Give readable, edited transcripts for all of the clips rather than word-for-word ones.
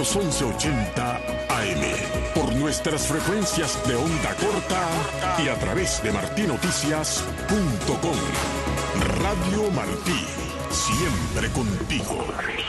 los 1180 AM. Por nuestras frecuencias de onda corta y a través de martinoticias.com. Radio Martí, siempre contigo.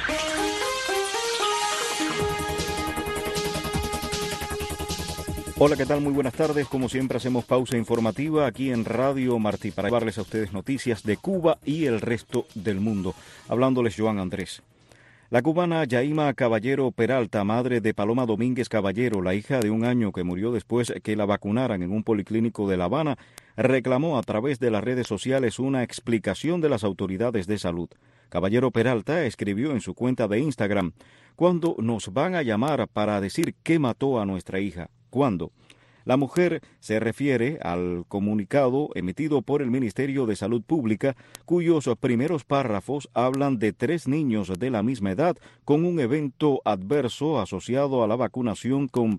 Hola, ¿qué tal? Muy buenas tardes. Como siempre hacemos pausa informativa aquí en Radio Martí para llevarles a ustedes noticias de Cuba y el resto del mundo. Hablándoles Joan Andrés. La cubana Yaima Caballero Peralta, madre de Paloma Domínguez Caballero, la hija de 1 año que murió después que la vacunaran en un policlínico de La Habana, reclamó a través de las redes sociales una explicación de las autoridades de salud. Caballero Peralta escribió en su cuenta de Instagram: ¿Cuándo nos van a llamar para decir qué mató a nuestra hija? ¿Cuándo? La mujer se refiere al comunicado emitido por el Ministerio de Salud Pública, cuyos primeros párrafos hablan de 3 niños de la misma edad con un evento adverso asociado a la vacunación con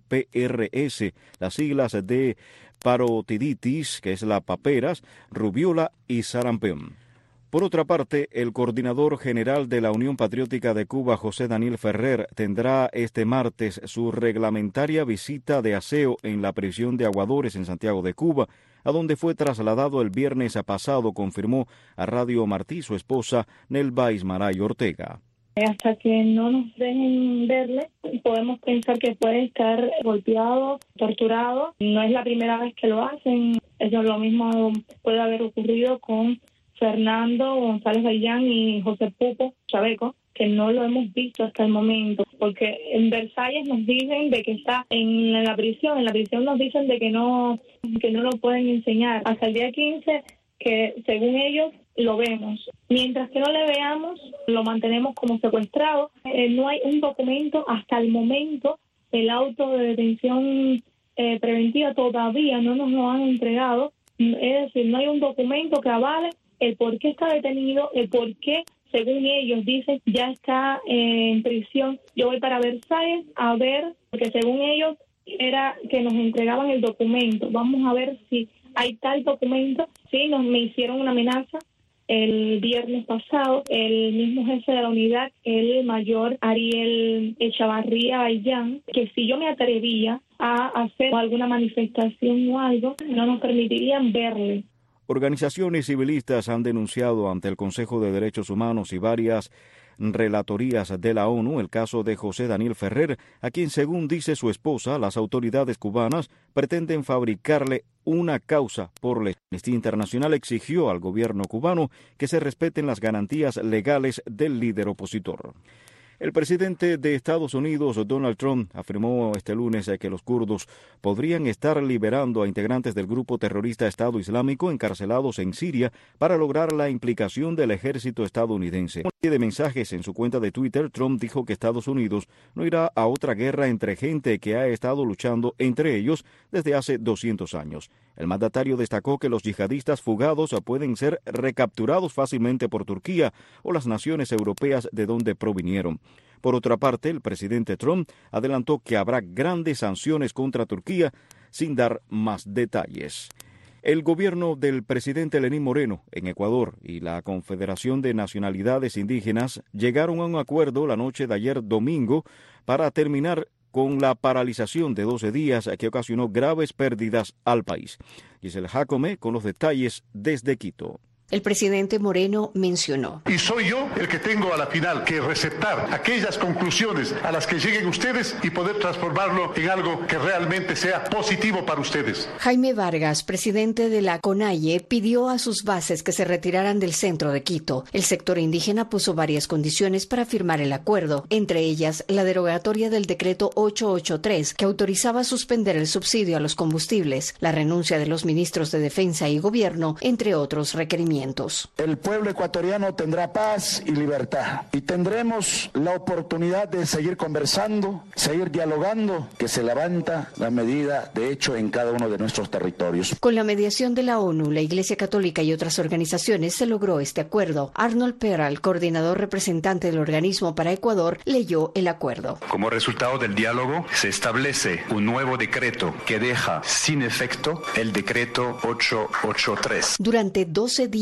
PRS, las siglas de parotiditis, que es la paperas, rubiola y sarampión. Por otra parte, el coordinador general de la Unión Patriótica de Cuba, José Daniel Ferrer, tendrá este martes su reglamentaria visita de aseo en la prisión de Aguadores en Santiago de Cuba, a donde fue trasladado el viernes pasado, confirmó a Radio Martí su esposa Nelva Ismaray Ortega. Hasta que no nos dejen verle, podemos pensar que puede estar golpeado, torturado. No es la primera vez que lo hacen. Eso lo mismo puede haber ocurrido con Fernando González Bayán y José Pupo Chaveco, que no lo hemos visto hasta el momento, porque en Versalles nos dicen de que está en la prisión nos dicen de que no lo pueden enseñar hasta el día 15, que según ellos lo vemos. Mientras que no le veamos, lo mantenemos como secuestrado. No hay un documento hasta el momento. El auto de detención preventiva todavía no nos lo han entregado. Es decir, no hay un documento que avale el por qué está detenido, el por qué, según ellos dicen, ya está en prisión. Yo voy para Versalles a ver, porque según ellos era que nos entregaban el documento. Vamos a ver si hay tal documento. Sí, me hicieron una amenaza el viernes pasado. El mismo jefe de la unidad, el mayor Ariel Echavarría Bayán, que si yo me atrevía a hacer alguna manifestación o algo, no nos permitirían verle. Organizaciones civilistas han denunciado ante el Consejo de Derechos Humanos y varias relatorías de la ONU el caso de José Daniel Ferrer, a quien, según dice su esposa, las autoridades cubanas pretenden fabricarle una causa por la Amnistía Internacional. Exigió al gobierno cubano que se respeten las garantías legales del líder opositor. El presidente de Estados Unidos, Donald Trump, afirmó este lunes que los kurdos podrían estar liberando a integrantes del grupo terrorista Estado Islámico encarcelados en Siria para lograr la implicación del ejército estadounidense. En una serie de mensajes en su cuenta de Twitter, Trump dijo que Estados Unidos no irá a otra guerra entre gente que ha estado luchando entre ellos desde hace 200 años. El mandatario destacó que los yihadistas fugados pueden ser recapturados fácilmente por Turquía o las naciones europeas de donde provinieron. Por otra parte, el presidente Trump adelantó que habrá grandes sanciones contra Turquía sin dar más detalles. El gobierno del presidente Lenín Moreno en Ecuador y la Confederación de Nacionalidades Indígenas llegaron a un acuerdo la noche de ayer domingo para terminar con la paralización de 12 días que ocasionó graves pérdidas al país. Giselle Jacome con los detalles desde Quito. El presidente Moreno mencionó: y soy yo el que tengo a la final que receptar aquellas conclusiones a las que lleguen ustedes y poder transformarlo en algo que realmente sea positivo para ustedes. Jaime Vargas, presidente de la CONAIE, pidió a sus bases que se retiraran del centro de Quito. El sector indígena puso varias condiciones para firmar el acuerdo, entre ellas la derogatoria del decreto 883, que autorizaba suspender el subsidio a los combustibles, la renuncia de los ministros de Defensa y Gobierno, entre otros requerimientos. El pueblo ecuatoriano tendrá paz y libertad y tendremos la oportunidad de seguir conversando, seguir dialogando, que se levanta la medida de hecho en cada uno de nuestros territorios. Con la mediación de la ONU, la Iglesia Católica y otras organizaciones se logró este acuerdo. Arnold Peral, coordinador representante del organismo para Ecuador, leyó el acuerdo. Como resultado del diálogo, se establece un nuevo decreto que deja sin efecto el decreto 883. Durante 12 días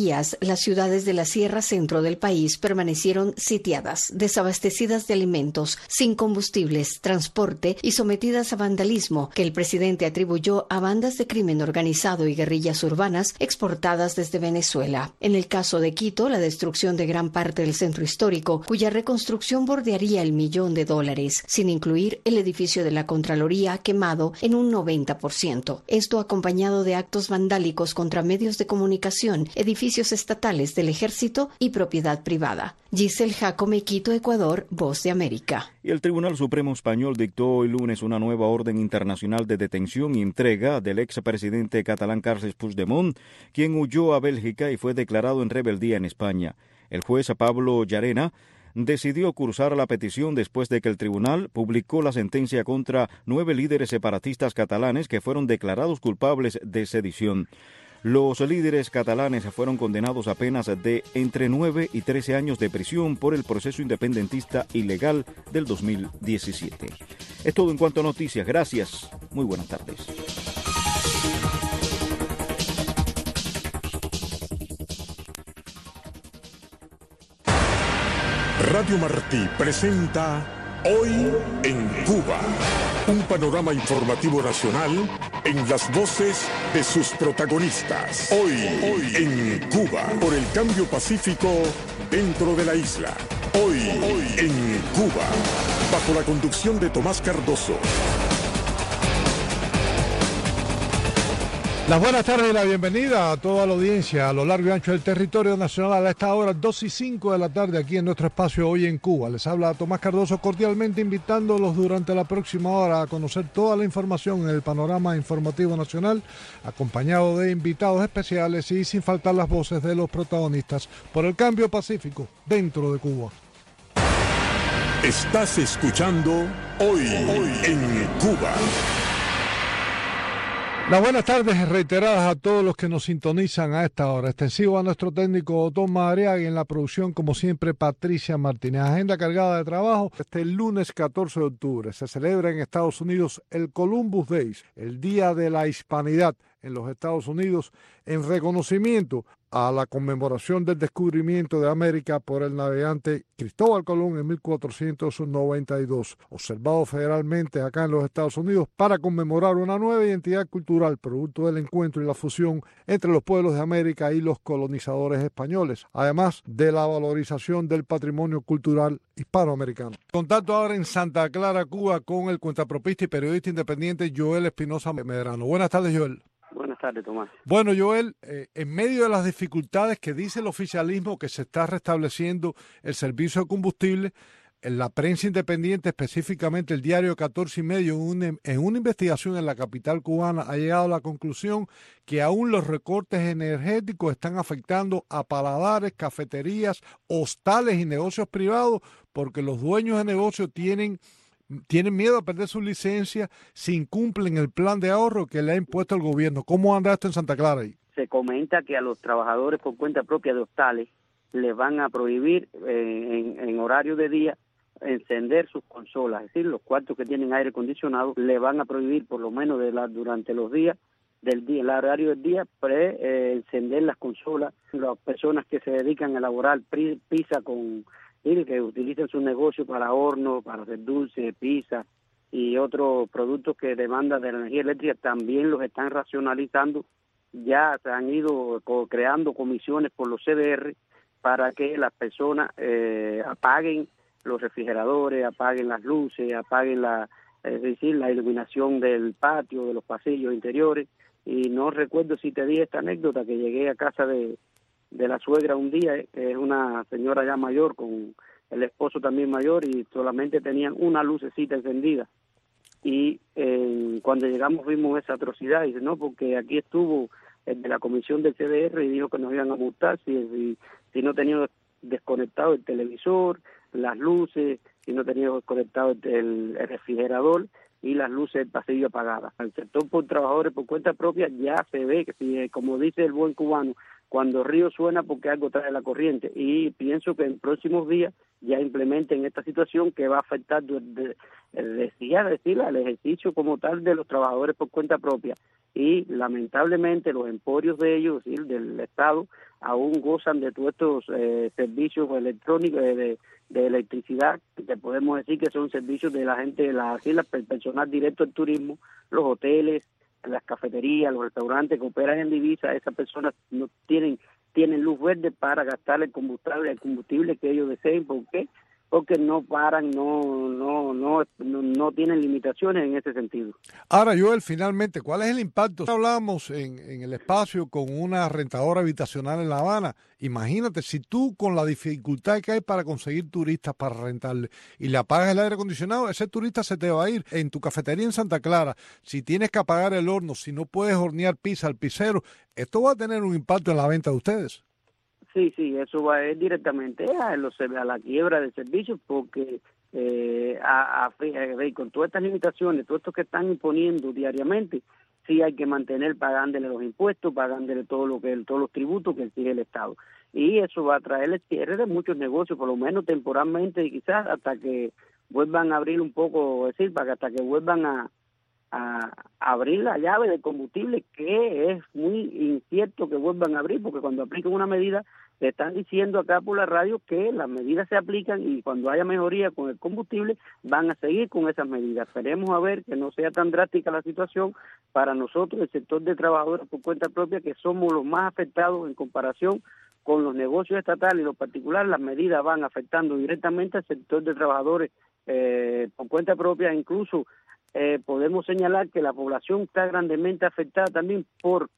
días, las ciudades de la Sierra Centro del país permanecieron sitiadas, desabastecidas de alimentos, sin combustibles, transporte y sometidas a vandalismo que el presidente atribuyó a bandas de crimen organizado y guerrillas urbanas exportadas desde Venezuela. En el caso de Quito, la destrucción de gran parte del centro histórico, cuya reconstrucción bordearía el $1.000.000, sin incluir el edificio de la Contraloría quemado en un 90%. Esto acompañado de actos vandálicos contra medios de comunicación, edificios estatales del ejército y propiedad privada. Giselle Jacome, Quito, Ecuador, Voz de América. Y el Tribunal Supremo Español dictó hoy lunes una nueva orden internacional de detención y entrega del expresidente catalán Carles Puigdemont, quien huyó a Bélgica y fue declarado en rebeldía en España. El juez Pablo Llarena decidió cursar la petición después de que el tribunal publicó la sentencia contra 9 líderes separatistas catalanes que fueron declarados culpables de sedición. Los líderes catalanes fueron condenados a penas de entre 9 y 13 años de prisión por el proceso independentista ilegal del 2017. Es todo en cuanto a noticias. Gracias. Muy buenas tardes. Radio Martí presenta Hoy en Cuba, un panorama informativo nacional en las voces de sus protagonistas. Hoy en Cuba, por el cambio pacífico dentro de la isla. Hoy en Cuba, bajo la conducción de Tomás Cardoso. Las buenas tardes y la bienvenida a toda la audiencia a lo largo y ancho del territorio nacional a esta hora 2:05 de la tarde aquí en nuestro espacio Hoy en Cuba. Les habla Tomás Cardoso, cordialmente invitándolos durante la próxima hora a conocer toda la información en el panorama informativo nacional, acompañado de invitados especiales y sin faltar las voces de los protagonistas por el cambio pacífico dentro de Cuba. Estás escuchando Hoy en Cuba. Las buenas tardes reiteradas a todos los que nos sintonizan a esta hora. Extensivo a nuestro técnico Tom Madariaga y en la producción, como siempre, Patricia Martínez. Agenda cargada de trabajo. Este lunes 14 de octubre se celebra en Estados Unidos el Columbus Day, el Día de la Hispanidad en los Estados Unidos, en reconocimiento a la conmemoración del descubrimiento de América por el navegante Cristóbal Colón en 1492, observado federalmente acá en los Estados Unidos para conmemorar una nueva identidad cultural producto del encuentro y la fusión entre los pueblos de América y los colonizadores españoles, además de la valorización del patrimonio cultural hispanoamericano. Contacto ahora en Santa Clara, Cuba, con el cuentapropista y periodista independiente Joel Espinosa Medrano. Buenas tardes, Joel. Buenas tardes, Tomás. Bueno, Joel, en medio de las dificultades que dice el oficialismo que se está restableciendo el servicio de combustible, en la prensa independiente, específicamente el diario 14 y medio, en una investigación en la capital cubana, ha llegado a la conclusión que aún los recortes energéticos están afectando a paladares, cafeterías, hostales y negocios privados, porque los dueños de negocios tienen miedo a perder su licencia si incumplen el plan de ahorro que le ha impuesto el gobierno. ¿Cómo anda esto en Santa Clara ahí? Se comenta que a los trabajadores por cuenta propia de hostales les van a prohibir en horario de día encender sus consolas, es decir, los cuartos que tienen aire acondicionado le van a prohibir por lo menos durante los días el horario del día encender las consolas. Las personas que se dedican a elaborar pizza que utilizan su negocio para horno, para hacer dulce, pizza y otros productos que demandan de la energía eléctrica, también los están racionalizando. Ya se han ido creando comisiones por los CDR para que las personas apaguen los refrigeradores, apaguen las luces, apaguen la iluminación del patio, de los pasillos interiores. Y no recuerdo si te di esta anécdota, que llegué a casa de la suegra un día, que es una señora ya mayor, con el esposo también mayor, y solamente tenían una lucecita encendida. Y cuando llegamos vimos esa atrocidad, y dice, no, porque aquí estuvo el de la comisión del CDR y dijo que nos iban a multar si no teníamos desconectado el televisor, las luces, si no teníamos desconectado el refrigerador y las luces del pasillo apagadas. El sector por trabajadores por cuenta propia ya se ve que, como dice el buen cubano, cuando el río suena porque algo trae la corriente, y pienso que en próximos días ya implementen esta situación que va a afectar al ejercicio como tal de los trabajadores por cuenta propia, y lamentablemente los emporios de ellos, es decir, del Estado, aún gozan de todos estos servicios electrónicos de electricidad, que podemos decir que son servicios de la gente, el personal directo del turismo, los hoteles, las cafeterías, los restaurantes que operan en divisa. Esas personas no tienen luz verde para gastar el combustible que ellos deseen. ¿Por qué? Porque no paran, no tienen limitaciones en ese sentido. Ahora, Joel, finalmente, ¿cuál es el impacto? Hablábamos en el espacio con una rentadora habitacional en La Habana. Imagínate, si tú con la dificultad que hay para conseguir turistas para rentarle y le apagas el aire acondicionado, ese turista se te va a ir. En tu cafetería en Santa Clara, si tienes que apagar el horno, si no puedes hornear pizza al pizzero, esto va a tener un impacto en la venta de ustedes. Sí, eso va a ir directamente a la quiebra del servicio, porque con todas estas limitaciones, todo esto que están imponiendo diariamente, sí hay que mantener pagándole los impuestos, pagándole todos los tributos que exige el Estado. Y eso va a traer el cierre de muchos negocios, por lo menos temporalmente, y quizás hasta que vuelvan a abrir un poco, hasta que vuelvan a abrir la llave de combustible, que es muy incierto que vuelvan a abrir, porque cuando aplican una medida, le están diciendo acá por la radio que las medidas se aplican, y cuando haya mejoría con el combustible van a seguir con esas medidas. Esperemos a ver que no sea tan drástica la situación para nosotros, el sector de trabajadores por cuenta propia, que somos los más afectados en comparación con los negocios estatales y los particulares. Las medidas van afectando directamente al sector de trabajadores por cuenta propia. Incluso podemos señalar que la población está grandemente afectada también por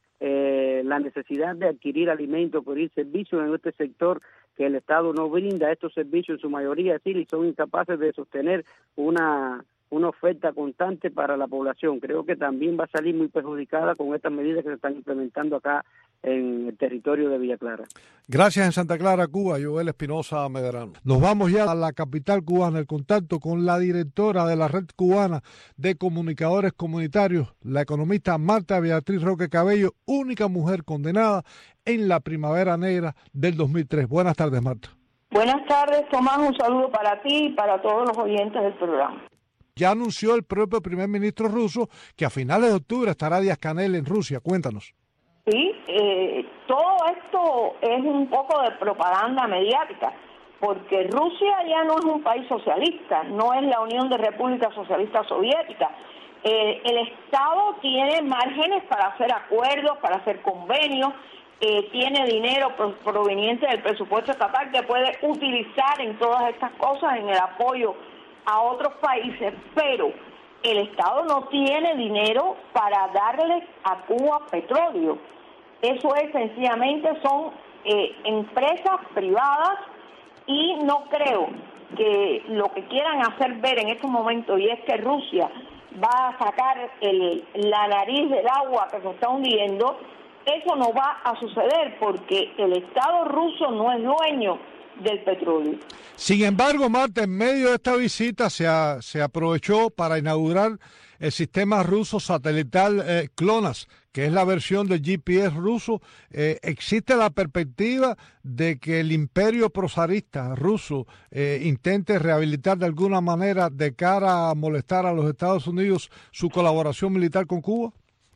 la necesidad de adquirir alimentos, por ir servicios en este sector, que el Estado no brinda estos servicios en su mayoría, y son incapaces de sostener una oferta constante para la población. Creo que también va a salir muy perjudicada con estas medidas que se están implementando acá en el territorio de Villa Clara. Gracias. En Santa Clara, Cuba, Joel Espinosa Medrano. Nos vamos ya a la capital cubana, el contacto con la directora de la Red Cubana de Comunicadores Comunitarios, la economista Marta Beatriz Roque Cabello, única mujer condenada en la Primavera Negra del 2003. Buenas tardes, Marta. Buenas tardes, Tomás. Un saludo para ti y para todos los oyentes del programa. Ya anunció el propio primer ministro ruso que a finales de octubre estará Díaz-Canel en Rusia. Cuéntanos. Sí, todo esto es un poco de propaganda mediática, porque Rusia ya no es un país socialista, no es la Unión de Repúblicas Socialistas Soviéticas. El Estado tiene márgenes para hacer acuerdos, para hacer convenios, tiene dinero proveniente del presupuesto estatal que puede utilizar en todas estas cosas, en el apoyo a otros países, pero el Estado no tiene dinero para darle a Cuba petróleo. Eso es sencillamente, son empresas privadas, y no creo que lo que quieran hacer ver en estos momentos, y es que Rusia va a sacar la nariz del agua que se está hundiendo, eso no va a suceder, porque el Estado ruso no es dueño del petróleo. Sin embargo, Marta, en medio de esta visita se aprovechó para inaugurar el sistema ruso satelital GLONASS, que es la versión del GPS ruso. ¿Existe la perspectiva de que el imperio prosarista ruso intente rehabilitar de alguna manera, de cara a molestar a los Estados Unidos, su colaboración militar con Cuba?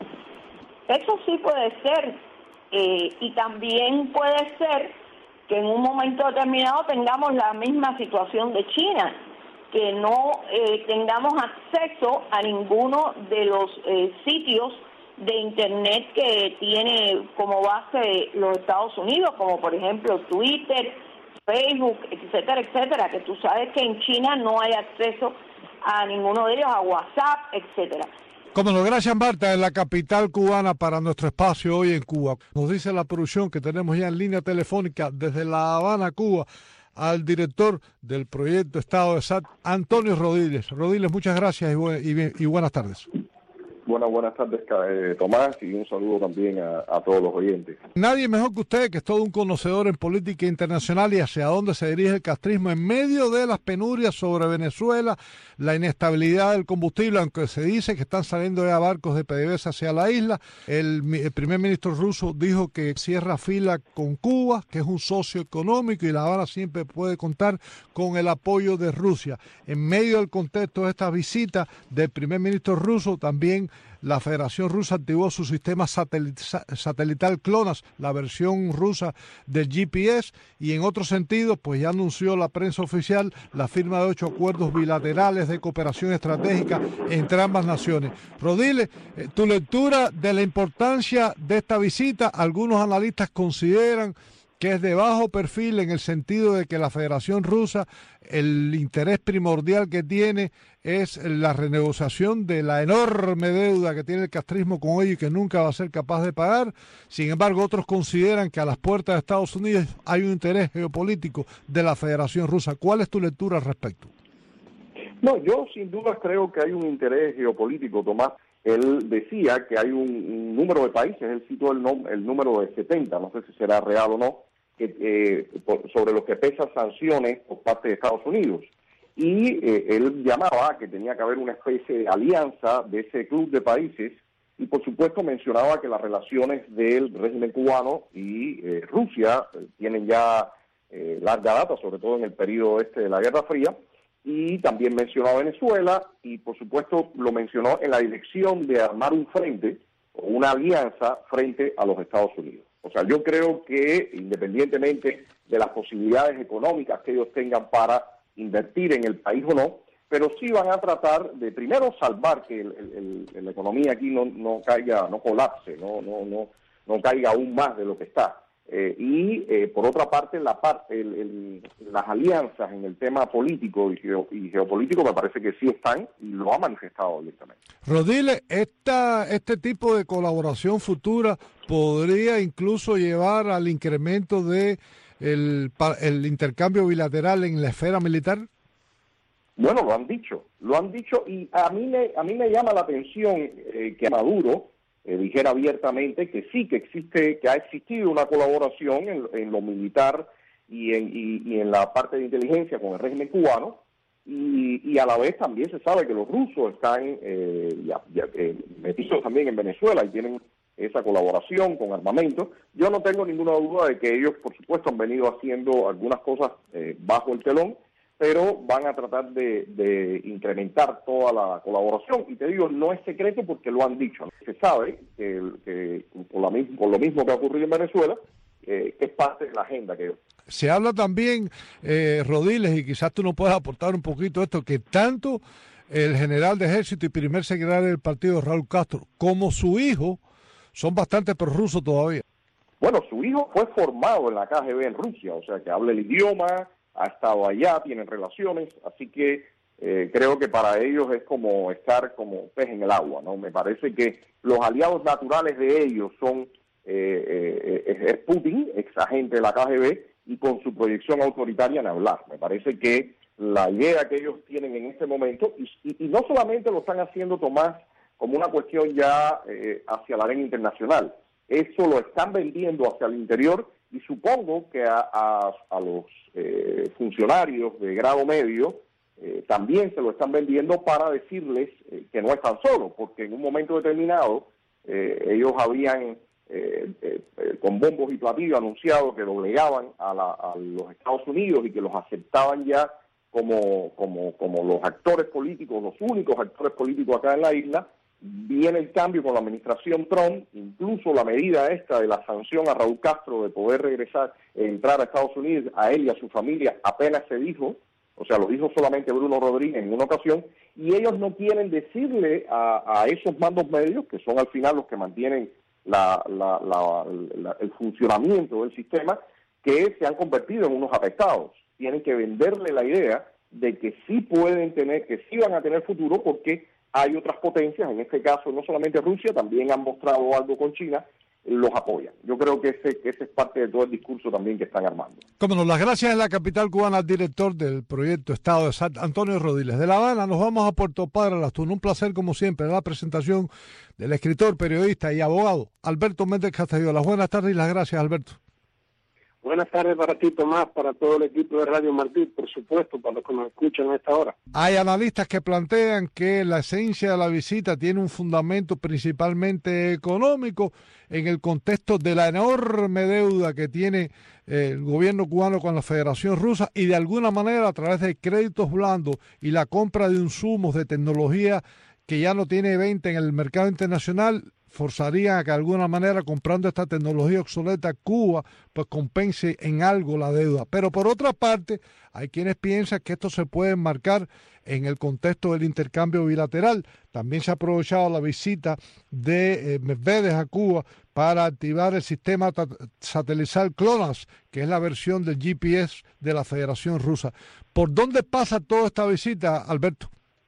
Eso sí puede ser, y también puede ser que en un momento determinado tengamos la misma situación de China, que no tengamos acceso a ninguno de los sitios de Internet que tiene como base los Estados Unidos, como por ejemplo Twitter, Facebook, etcétera, que tú sabes que en China no hay acceso a ninguno de ellos, a WhatsApp, etcétera. Como no, gracias Marta, en la capital cubana para nuestro espacio hoy en Cuba. Nos dice la producción que tenemos ya en línea telefónica desde La Habana, Cuba, al director del proyecto Estado de SAT, Antonio Rodiles. Rodiles, muchas gracias y buenas tardes. Buenas tardes, Tomás, y un saludo también a todos los oyentes. Nadie mejor que usted, que es todo un conocedor en política internacional y hacia dónde se dirige el castrismo en medio de las penurias sobre Venezuela, la inestabilidad del combustible, aunque se dice que están saliendo ya barcos de PDVSA hacia la isla. El primer ministro ruso dijo que cierra fila con Cuba, que es un socio económico, y La Habana siempre puede contar con el apoyo de Rusia. En medio del contexto de esta visita del primer ministro ruso, también la Federación Rusa activó su sistema satelital GLONASS, la versión rusa del GPS, y en otro sentido, pues ya anunció la prensa oficial la firma de 8 acuerdos bilaterales de cooperación estratégica entre ambas naciones. Rodile, tu lectura de la importancia de esta visita. Algunos analistas consideran que es de bajo perfil en el sentido de que la Federación Rusa, el interés primordial que tiene es la renegociación de la enorme deuda que tiene el castrismo con ellos y que nunca va a ser capaz de pagar. Sin embargo, otros consideran que a las puertas de Estados Unidos hay un interés geopolítico de la Federación Rusa. ¿Cuál es tu lectura al respecto? No, yo sin duda creo que hay un interés geopolítico, Tomás. Él decía que hay un número de países, él citó el número de 70, no sé si será real o no, sobre los que pesan sanciones por parte de Estados Unidos. Y él llamaba a que tenía que haber una especie de alianza de ese club de países, y por supuesto mencionaba que las relaciones del régimen cubano y Rusia tienen ya larga data, sobre todo en el periodo de la Guerra Fría, y también mencionó a Venezuela, y por supuesto lo mencionó en la dirección de armar un frente, o una alianza frente a los Estados Unidos. O sea, yo creo que independientemente de las posibilidades económicas que ellos tengan para invertir en el país o no, pero sí van a tratar de primero salvar que la economía aquí no caiga, no colapse, no caiga aún más de lo que está. Por otra parte, las alianzas en el tema político y geopolítico me parece que sí están, y lo ha manifestado abiertamente. Rodile, este tipo de colaboración futura podría incluso llevar al incremento de el intercambio bilateral en la esfera militar. Bueno, lo han dicho, y a mí me llama la atención que Maduro dijera abiertamente que sí, que ha existido una colaboración en lo militar y en la parte de inteligencia con el régimen cubano, y a la vez también se sabe que los rusos están metidos también en Venezuela y tienen esa colaboración con armamento. Yo no tengo ninguna duda de que ellos, por supuesto, han venido haciendo algunas cosas bajo el telón, pero van a tratar de incrementar toda la colaboración. Y te digo, no es secreto porque lo han dicho. Se sabe que por lo mismo que ha ocurrido en Venezuela, que es parte de la agenda que ellos. Se habla también, Rodiles, y quizás tú nos puedas aportar un poquito esto, que tanto el general de ejército y primer secretario del partido, Raúl Castro, como su hijo, son bastante prorrusos todavía. Bueno, su hijo fue formado en la KGB en Rusia, o sea que habla el idioma, ha estado allá, tienen relaciones, así que creo que para ellos es como estar como pez en el agua, ¿no? Me parece que los aliados naturales de ellos son es Putin, ex agente de la KGB, y con su proyección autoritaria en hablar. Me parece que la idea que ellos tienen en este momento, y no solamente lo están haciendo, Tomás, como una cuestión ya hacia la arena internacional, eso lo están vendiendo hacia el interior, y supongo que a los funcionarios de grado medio también se lo están vendiendo para decirles que no están solos, porque en un momento determinado ellos habían con bombos y platillos anunciado que doblegaban a los Estados Unidos y que los aceptaban ya como los actores políticos, los únicos actores políticos acá en la isla. Viene el cambio con la administración Trump, incluso la medida esta de la sanción a Raúl Castro de poder entrar a Estados Unidos, a él y a su familia, apenas se dijo, o sea, lo dijo solamente Bruno Rodríguez en una ocasión, y ellos no quieren decirle a esos mandos medios, que son al final los que mantienen el funcionamiento del sistema, que se han convertido en unos apestados. Tienen que venderle la idea de que sí pueden tener, que sí van a tener futuro, porque hay otras potencias, en este caso no solamente Rusia, también han mostrado algo con China, los apoyan. Yo creo que ese es parte de todo el discurso también que están armando. Como no, las gracias en la capital cubana al director del proyecto Estado de San Antonio Rodiles. De La Habana nos vamos a Puerto Padre, Las Tunas. Un placer, como siempre, la presentación del escritor, periodista y abogado Alberto Méndez Castelló. Las buenas tardes y las gracias, Alberto. Buenas tardes para ti, Tomás, para todo el equipo de Radio Martí, por supuesto, para los que nos escuchan a esta hora. Hay analistas que plantean que la esencia de la visita tiene un fundamento principalmente económico en el contexto de la enorme deuda que tiene el gobierno cubano con la Federación Rusa y de alguna manera a través de créditos blandos y la compra de insumos de tecnología que ya no tiene venta en el mercado internacional, forzarían a que de alguna manera, comprando esta tecnología obsoleta, Cuba pues compense en algo la deuda. Pero por otra parte, hay quienes piensan que esto se puede enmarcar en el contexto del intercambio bilateral. También se ha aprovechado la visita de Medvedev a Cuba para activar el sistema satelital GLONASS, que es la versión del GPS de la Federación Rusa. ¿Por dónde pasa toda esta visita, Alberto?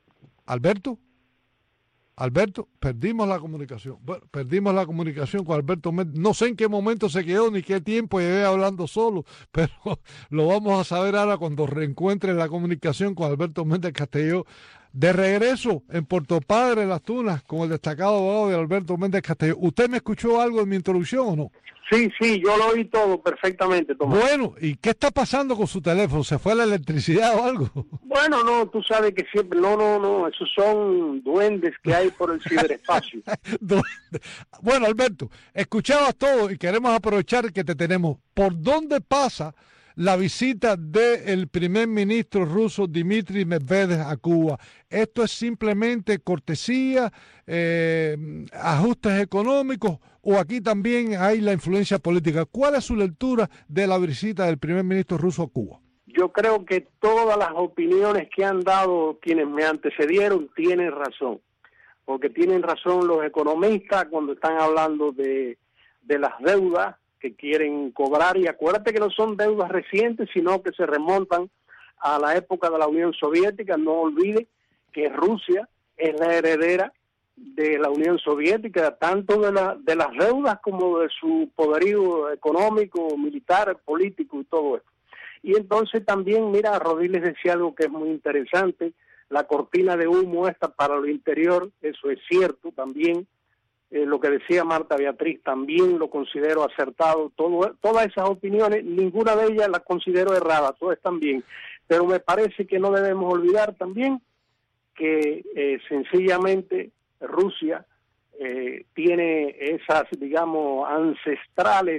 Alberto, perdimos la comunicación. Bueno, perdimos la comunicación con Alberto Méndez. No sé en qué momento se quedó ni qué tiempo llevé hablando solo, pero lo vamos a saber ahora cuando reencuentre la comunicación con Alberto Méndez Castelló. De regreso en Puerto Padre, Las Tunas, con el destacado abogado de Alberto Méndez Castelló. ¿Usted me escuchó algo en mi introducción o no? Sí, yo lo oí todo perfectamente, Tomás. Bueno, ¿y qué está pasando con su teléfono? ¿Se fue la electricidad o algo? Bueno, no, tú sabes que siempre, no, esos son duendes que hay por el ciberespacio. Bueno, Alberto, escuchabas todo y queremos aprovechar que te tenemos. ¿Por dónde pasa la visita del primer ministro ruso Dmitry Medvedev a Cuba? ¿Esto es simplemente cortesía, ajustes económicos o aquí también hay la influencia política? ¿Cuál es su lectura de la visita del primer ministro ruso a Cuba? Yo creo que todas las opiniones que han dado quienes me antecedieron tienen razón, porque tienen razón los economistas cuando están hablando de las deudas que quieren cobrar, y acuérdate que no son deudas recientes, sino que se remontan a la época de la Unión Soviética. No olvide que Rusia es la heredera de la Unión Soviética, tanto de las deudas como de su poderío económico, militar, político y todo esto. Y entonces también, mira, Rodiles decía algo que es muy interesante, la cortina de humo esta para lo interior, eso es cierto también. Lo que decía Marta Beatriz también lo considero acertado. Todas esas opiniones, ninguna de ellas las considero erradas, todas están bien. Pero me parece que no debemos olvidar también que sencillamente Rusia tiene esas, digamos, ancestrales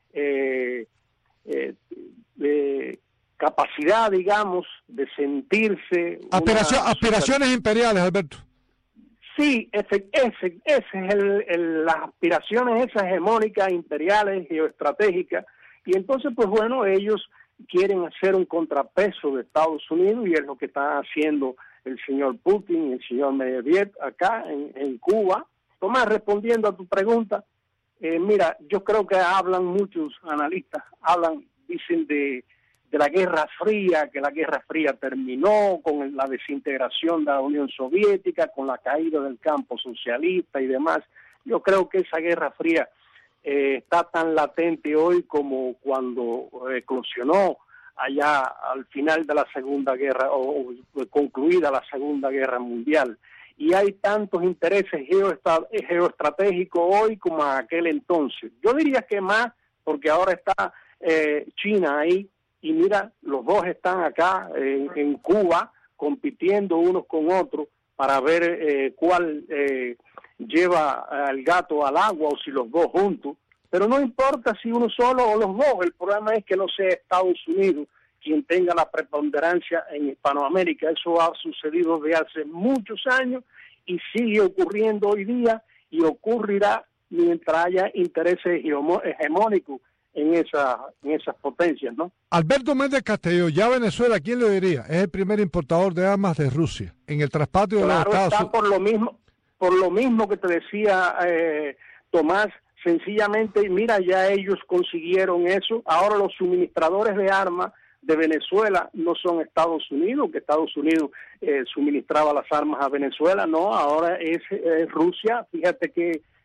capacidad, digamos, de sentirse... Aspiraciones imperiales, Alberto. Sí, ese es las aspiraciones esas hegemónicas, imperiales, geoestratégicas, y entonces, pues bueno, ellos quieren hacer un contrapeso de Estados Unidos, y es lo que está haciendo el señor Putin y el señor Medvedev acá en Cuba. Tomás, respondiendo a tu pregunta, mira, yo creo que hablan muchos analistas, dicen de la Guerra Fría, que la Guerra Fría terminó con la desintegración de la Unión Soviética, con la caída del campo socialista y demás. Yo creo que esa Guerra Fría está tan latente hoy como cuando eclosionó allá al final de la Segunda Guerra, o concluida la Segunda Guerra Mundial. Y hay tantos intereses geoestratégicos hoy como en aquel entonces. Yo diría que más, porque ahora está China ahí, y mira, los dos están acá en Cuba compitiendo unos con otros para ver cuál lleva al gato al agua, o si los dos juntos. Pero no importa si uno solo o los dos, el problema es que no sea Estados Unidos quien tenga la preponderancia en Hispanoamérica. Eso ha sucedido desde hace muchos años y sigue ocurriendo hoy día, y ocurrirá mientras haya intereses hegemónicos en esas potencias, ¿no? Alberto Méndez Castelló, ya Venezuela, ¿quién lo diría? Es el primer importador de armas de Rusia en el traspatio de los Estados Unidos. Por lo mismo que te decía Tomás, sencillamente, mira, ya ellos consiguieron eso. Ahora los suministradores de armas de Venezuela no son Estados Unidos, que Estados Unidos suministraba las armas a Venezuela, no, ahora es Rusia. Fíjate que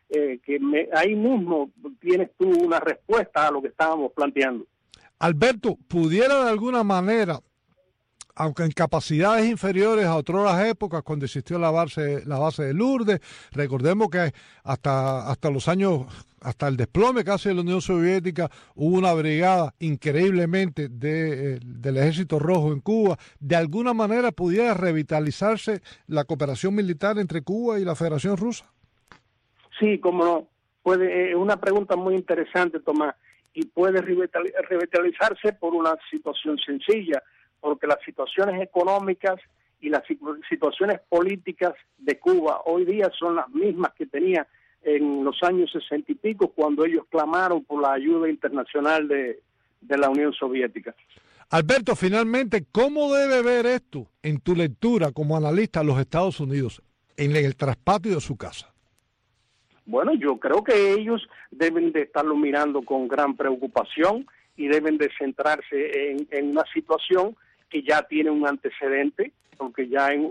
ahí mismo tienes tú una respuesta a lo que estábamos planteando. Alberto, ¿pudiera de alguna manera, aunque en capacidades inferiores a otras épocas, cuando existió la base de Lourdes, recordemos que hasta los años, hasta el desplome casi de la Unión Soviética, hubo una brigada increíblemente del Ejército Rojo en Cuba, de alguna manera pudiera revitalizarse la cooperación militar entre Cuba y la Federación Rusa? Sí, como no. Es una pregunta muy interesante, Tomás, y puede revitalizarse por una situación sencilla, porque las situaciones económicas y las situaciones políticas de Cuba hoy día son las mismas que tenía en los años 60 y pico, cuando ellos clamaron por la ayuda internacional de la Unión Soviética. Alberto, finalmente, ¿cómo debe ver esto en tu lectura como analista a los Estados Unidos en el traspatio de su casa? Bueno, yo creo que ellos deben de estarlo mirando con gran preocupación y deben de centrarse en una situación que ya tiene un antecedente, porque ya en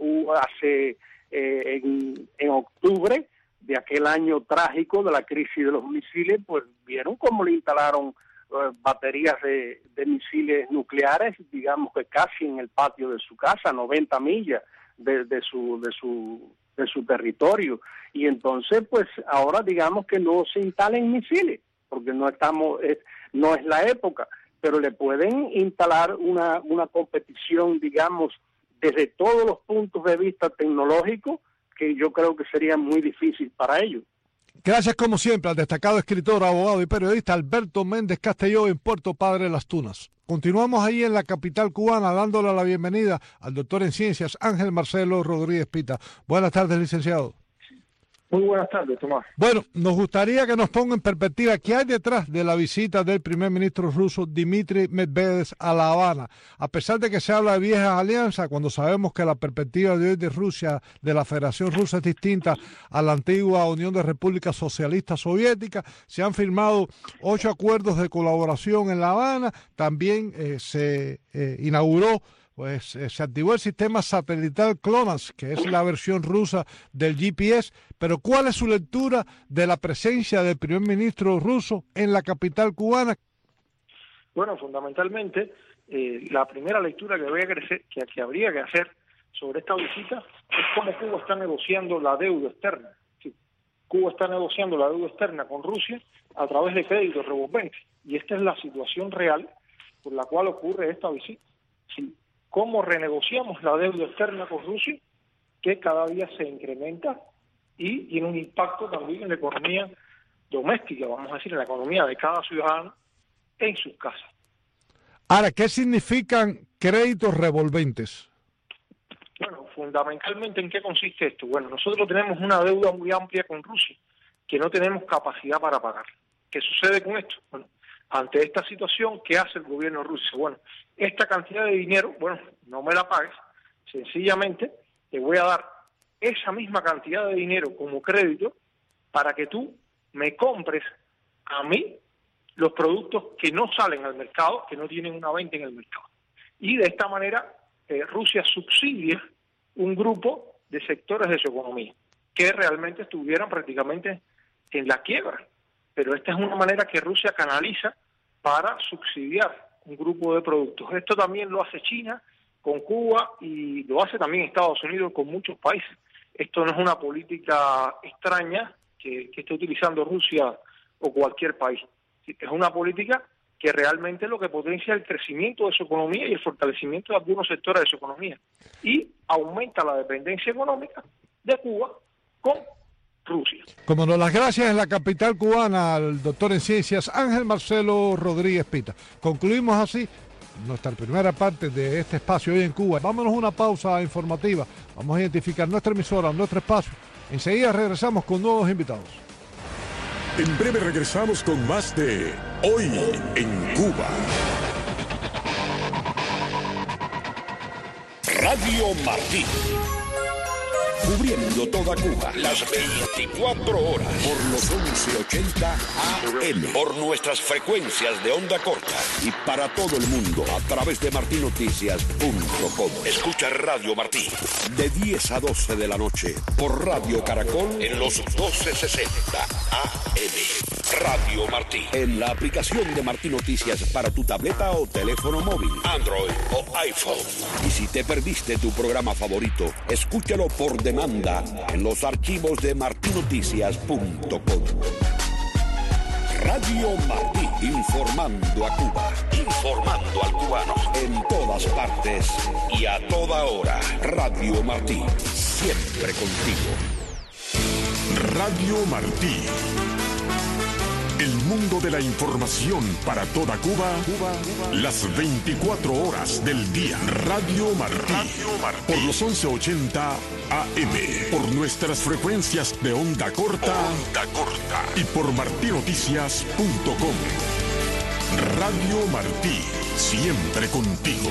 octubre de aquel año trágico de la crisis de los misiles, pues vieron cómo le instalaron baterías de misiles nucleares, digamos que casi en el patio de su casa, 90 millas de su territorio. Y entonces, pues ahora digamos que no se instalen misiles, porque no es la época, pero le pueden instalar una competición, digamos, desde todos los puntos de vista tecnológicos, que yo creo que sería muy difícil para ellos. Gracias como siempre al destacado escritor, abogado y periodista Alberto Méndez Castelló en Puerto Padre Las Tunas. Continuamos ahí en la capital cubana dándole la bienvenida al doctor en ciencias Ángel Marcelo Rodríguez Pita. Buenas tardes, licenciado. Muy buenas tardes, Tomás. Bueno, nos gustaría que nos ponga en perspectiva qué hay detrás de la visita del primer ministro ruso Dmitry Medvedev a La Habana. A pesar de que se habla de viejas alianzas, cuando sabemos que la perspectiva de hoy de Rusia, de la Federación Rusa, es distinta a la antigua Unión de Repúblicas Socialistas Soviéticas, se han firmado 8 acuerdos de colaboración en La Habana. También se inauguró, se activó el sistema satelital GLONASS, que es la versión rusa del GPS. Pero ¿cuál es su lectura de la presencia del primer ministro ruso en la capital cubana? Bueno, fundamentalmente, la primera lectura que habría que hacer sobre esta visita es cómo Cuba está negociando la deuda externa. Sí, Cuba está negociando la deuda externa con Rusia a través de créditos revolventes. Y esta es la situación real por la cual ocurre esta visita. Sí, ¿cómo renegociamos la deuda externa con Rusia? Que cada día se incrementa y tiene un impacto también en la economía doméstica, vamos a decir, en la economía de cada ciudadano en sus casas. Ahora, ¿qué significan créditos revolventes? Bueno, fundamentalmente, ¿en qué consiste esto? Bueno, nosotros tenemos una deuda muy amplia con Rusia que no tenemos capacidad para pagar. ¿Qué sucede con esto? Bueno, ante esta situación, ¿qué hace el gobierno ruso? Bueno, esta cantidad de dinero, bueno, no me la pagues, sencillamente te voy a dar esa misma cantidad de dinero como crédito para que tú me compres a mí los productos que no salen al mercado, que no tienen una venta en el mercado. Y de esta manera Rusia subsidia un grupo de sectores de su economía que realmente estuvieran prácticamente en la quiebra. Pero esta es una manera que Rusia canaliza para subsidiar un grupo de productos. Esto también lo hace China con Cuba y lo hace también Estados Unidos con muchos países. Esto no es una política extraña que esté utilizando Rusia o cualquier país. Es una política que realmente lo que potencia el crecimiento de su economía y el fortalecimiento de algunos sectores de su economía. Y aumenta la dependencia económica de Cuba con Rusia. Como nos las gracias en la capital cubana al doctor en ciencias Ángel Marcelo Rodríguez Pita. Concluimos así nuestra primera parte de este espacio hoy en Cuba. Vámonos a una pausa informativa. Vamos a identificar nuestra emisora, nuestro espacio. Enseguida regresamos con nuevos invitados. En breve regresamos con más de Hoy en Cuba. Radio Martí. cubriendo toda Cuba, las 24 horas, por los 1180 AM, por nuestras frecuencias de onda corta y para todo el mundo a través de martinoticias.com. Escucha Radio Martí de 10 a 12 de la noche por Radio Caracol en los 1260 AM. Radio Martí, en la aplicación de Martí Noticias para tu tableta o teléfono móvil, Android o iPhone. Y si te perdiste tu programa favorito, escúchalo por demanda en los archivos de martinoticias.com. Radio Martí, informando a Cuba, informando al cubano, en todas partes y a toda hora. Radio Martí, siempre contigo. Radio Martí. El mundo de la información para toda Cuba, las 24 horas del día. Radio Martí, por los 1180 AM, por nuestras frecuencias de onda corta, y por martinoticias.com. Radio Martí, siempre contigo.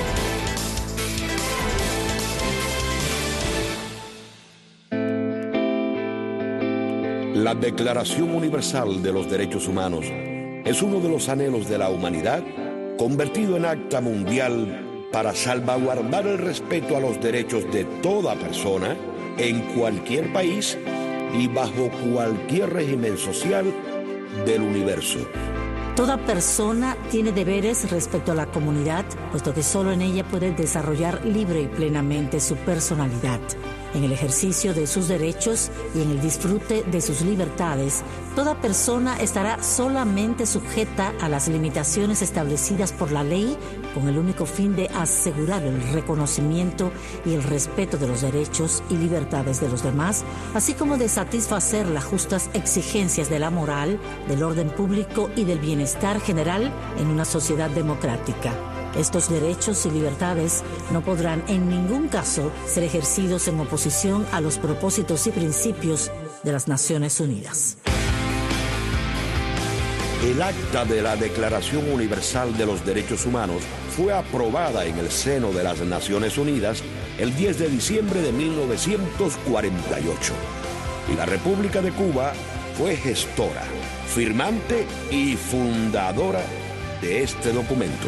La Declaración Universal de los Derechos Humanos es uno de los anhelos de la humanidad convertido en acta mundial para salvaguardar el respeto a los derechos de toda persona en cualquier país y bajo cualquier régimen social del universo. Toda persona tiene deberes respecto a la comunidad, puesto que solo en ella puede desarrollar libre y plenamente su personalidad. En el ejercicio de sus derechos y en el disfrute de sus libertades, toda persona estará solamente sujeta a las limitaciones establecidas por la ley con el único fin de asegurar el reconocimiento y el respeto de los derechos y libertades de los demás, así como de satisfacer las justas exigencias de la moral, del orden público y del bienestar general en una sociedad democrática. Estos derechos y libertades no podrán en ningún caso ser ejercidos en oposición a los propósitos y principios de las Naciones Unidas. El acta de la Declaración Universal de los Derechos Humanos fue aprobada en el seno de las Naciones Unidas el 10 de diciembre de 1948. Y la República de Cuba fue gestora, firmante y fundadora de este documento.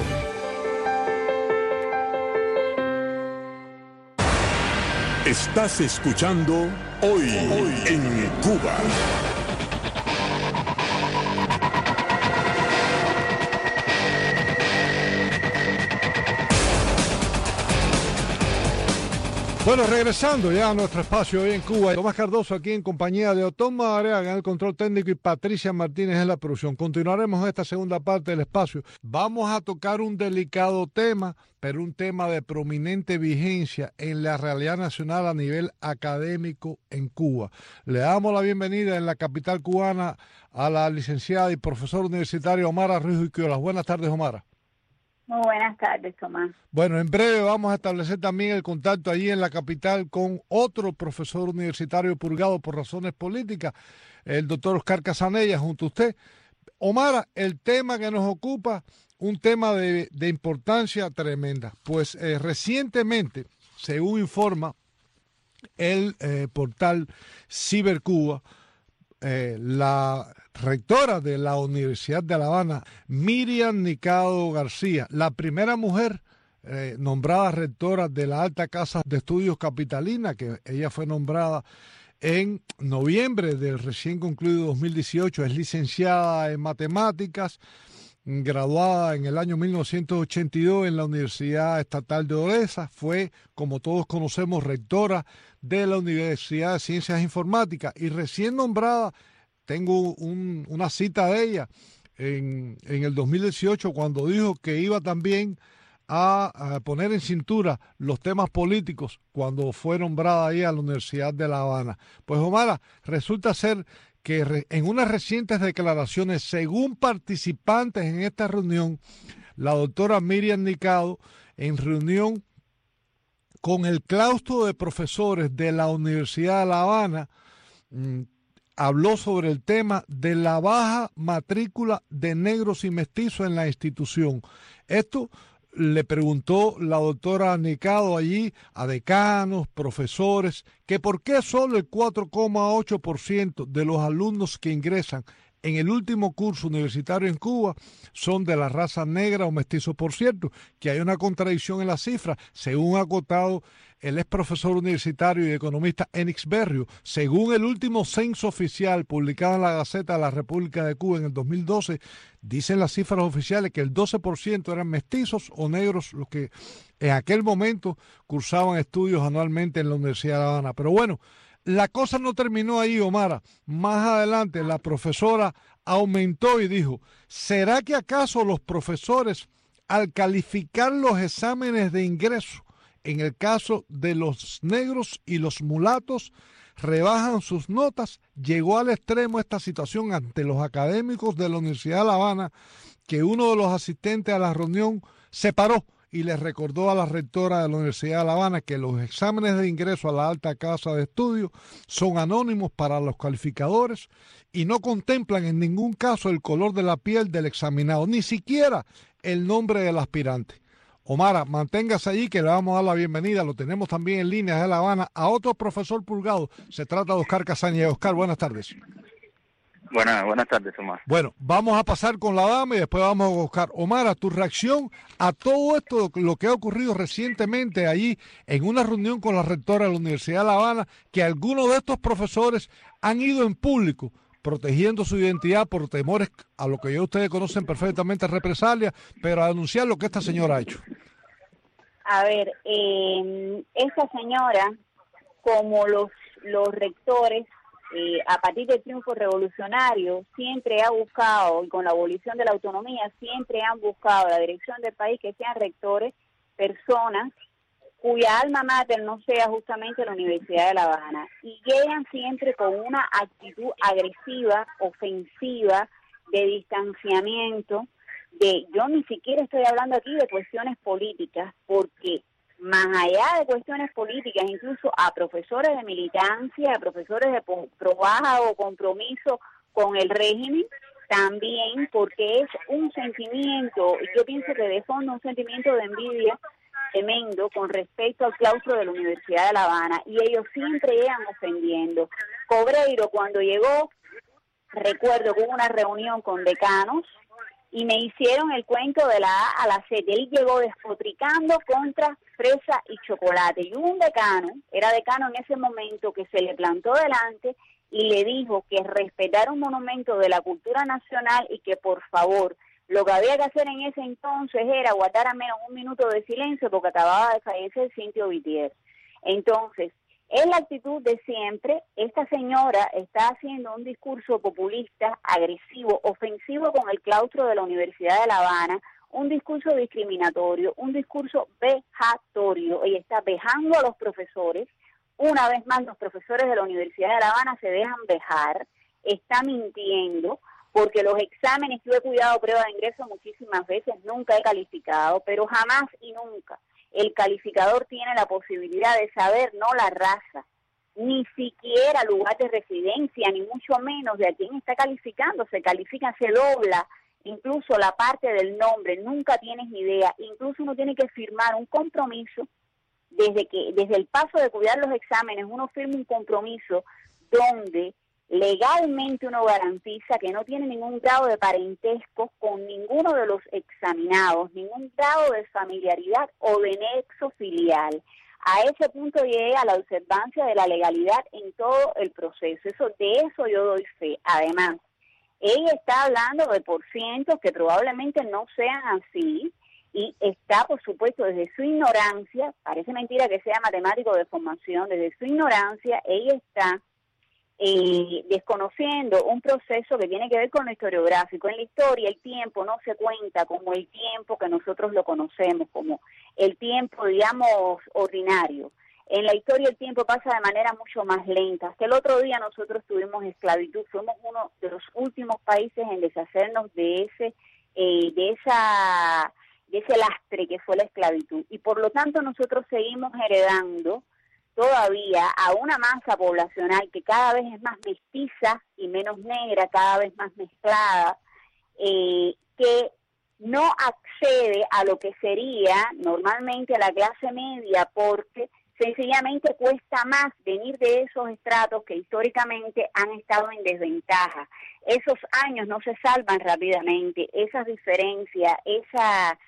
Estás escuchando Hoy en Cuba. Bueno, regresando ya a nuestro espacio hoy en Cuba, Tomás Cardoso aquí en compañía de Otón Madariaga en el control técnico y Patricia Martínez en la producción. Continuaremos en esta segunda parte del espacio. Vamos a tocar un delicado tema, pero un tema de prominente vigencia en la realidad nacional a nivel académico en Cuba. Le damos la bienvenida en la capital cubana a la licenciada y profesora universitaria Omara Ruiz Urquiola. Buenas tardes, Omara. Muy buenas tardes, Tomás. Bueno, en breve vamos a establecer también el contacto allí en la capital con otro profesor universitario purgado por razones políticas, el doctor Oscar Casanella, junto a usted. Omara, el tema que nos ocupa, un tema de importancia tremenda. Pues recientemente, según informa el portal Cibercuba, la rectora de la Universidad de La Habana, Miriam Nicado García, la primera mujer nombrada rectora de la Alta Casa de Estudios Capitalina, que ella fue nombrada en noviembre del recién concluido 2018, es licenciada en matemáticas, graduada en el año 1982 en la Universidad Estatal de Odessa, fue, como todos conocemos, rectora de la Universidad de Ciencias Informáticas y recién nombrada. Tengo una cita de ella en el 2018 cuando dijo que iba también a poner en cintura los temas políticos cuando fue nombrada ahí a la Universidad de La Habana. Pues Omara, resulta ser que en unas recientes declaraciones, según participantes en esta reunión, la doctora Miriam Nicado, en reunión con el claustro de profesores de la Universidad de La Habana, habló sobre el tema de la baja matrícula de negros y mestizos en la institución. Esto le preguntó la doctora Nicado allí a decanos, profesores, que por qué solo el 4,8% de los alumnos que ingresan en el último curso universitario en Cuba son de la raza negra o mestizo. Por cierto, que hay una contradicción en la cifra, según ha acotado el ex profesor universitario y economista Enix Berrio. Según el último censo oficial publicado en la Gaceta de la República de Cuba en el 2012, dicen las cifras oficiales que el 12% eran mestizos o negros los que en aquel momento cursaban estudios anualmente en la Universidad de La Habana. Pero bueno, la cosa no terminó ahí, Omara. Más adelante la profesora aumentó y dijo, ¿será que acaso los profesores, al calificar los exámenes de ingreso, en el caso de los negros y los mulatos, rebajan sus notas? Llegó al extremo esta situación ante los académicos de la Universidad de La Habana, que uno de los asistentes a la reunión se paró y le recordó a la rectora de la Universidad de La Habana que los exámenes de ingreso a la alta casa de estudio son anónimos para los calificadores y no contemplan en ningún caso el color de la piel del examinado, ni siquiera el nombre del aspirante. Omara, manténgase allí que le vamos a dar la bienvenida. Lo tenemos también en línea de La Habana a otro profesor purgado. Se trata de Oscar Casaña. Oscar, buenas tardes. Buenas tardes, Omar. Bueno, vamos a pasar con la dama y después vamos a buscar. Omar, tu reacción a todo esto, lo que ha ocurrido recientemente allí en una reunión con la rectora de la Universidad de La Habana, que algunos de estos profesores han ido en público protegiendo su identidad por temores a lo que ya ustedes conocen perfectamente, represalias, pero a denunciar lo que esta señora ha hecho. A ver, esta señora, como los rectores, a partir del triunfo revolucionario, siempre ha buscado, y con la abolición de la autonomía, siempre han buscado la dirección del país que sean rectores, personas cuya alma mater no sea justamente la Universidad de La Habana, y llegan siempre con una actitud agresiva, ofensiva, de distanciamiento, yo ni siquiera estoy hablando aquí de cuestiones políticas, porque más allá de cuestiones políticas, incluso a profesores de militancia, a profesores de probaja o compromiso con el régimen, también porque es un sentimiento, y yo pienso que de fondo un sentimiento de envidia tremendo con respecto al claustro de la Universidad de La Habana, y ellos siempre llegan ofendiendo. Cobreiro, cuando llegó, recuerdo que hubo una reunión con decanos, y me hicieron el cuento de la A a la Z. Él llegó despotricando contra fresa y chocolate. Y un decano, era decano en ese momento, que se le plantó delante y le dijo que respetara un monumento de la cultura nacional y que por favor, lo que había que hacer en ese entonces era guardar al menos un minuto de silencio porque acababa de fallecer Cintio Vitier. Entonces, es la actitud de siempre. Esta señora está haciendo un discurso populista, agresivo, ofensivo con el claustro de la Universidad de La Habana, un discurso discriminatorio, un discurso vejatorio. Ella está vejando a los profesores. Una vez más, los profesores de la Universidad de La Habana se dejan vejar, está mintiendo, porque los exámenes, yo he cuidado prueba de ingreso muchísimas veces, nunca he calificado, pero jamás y nunca el calificador tiene la posibilidad de saber no la raza, ni siquiera lugar de residencia, ni mucho menos de a quién está calificando. Se califica, se dobla incluso la parte del nombre, nunca tienes idea. Incluso uno tiene que firmar un compromiso, desde el paso de cuidar los exámenes, uno firma un compromiso donde legalmente uno garantiza que no tiene ningún grado de parentesco con ninguno de los examinados, ningún grado de familiaridad o de nexo filial. A ese punto llegué a la observancia de la legalidad en todo el proceso. De eso yo doy fe. Además, ella está hablando de porcientos que probablemente no sean así, y está, por supuesto, desde su ignorancia, parece mentira que sea matemático de formación, desde su ignorancia, ella está desconociendo un proceso que tiene que ver con lo historiográfico. En la historia el tiempo no se cuenta como el tiempo que nosotros lo conocemos, como el tiempo, digamos, ordinario. En la historia el tiempo pasa de manera mucho más lenta. Hasta el otro día nosotros tuvimos esclavitud, fuimos uno de los últimos países en deshacernos de ese lastre que fue la esclavitud, y por lo tanto nosotros seguimos heredando todavía a una masa poblacional que cada vez es más mestiza y menos negra, cada vez más mezclada, que no accede a lo que sería normalmente a la clase media, porque sencillamente cuesta más venir de esos estratos que históricamente han estado en desventaja. Esos años no se salvan rápidamente, esas diferencias, esa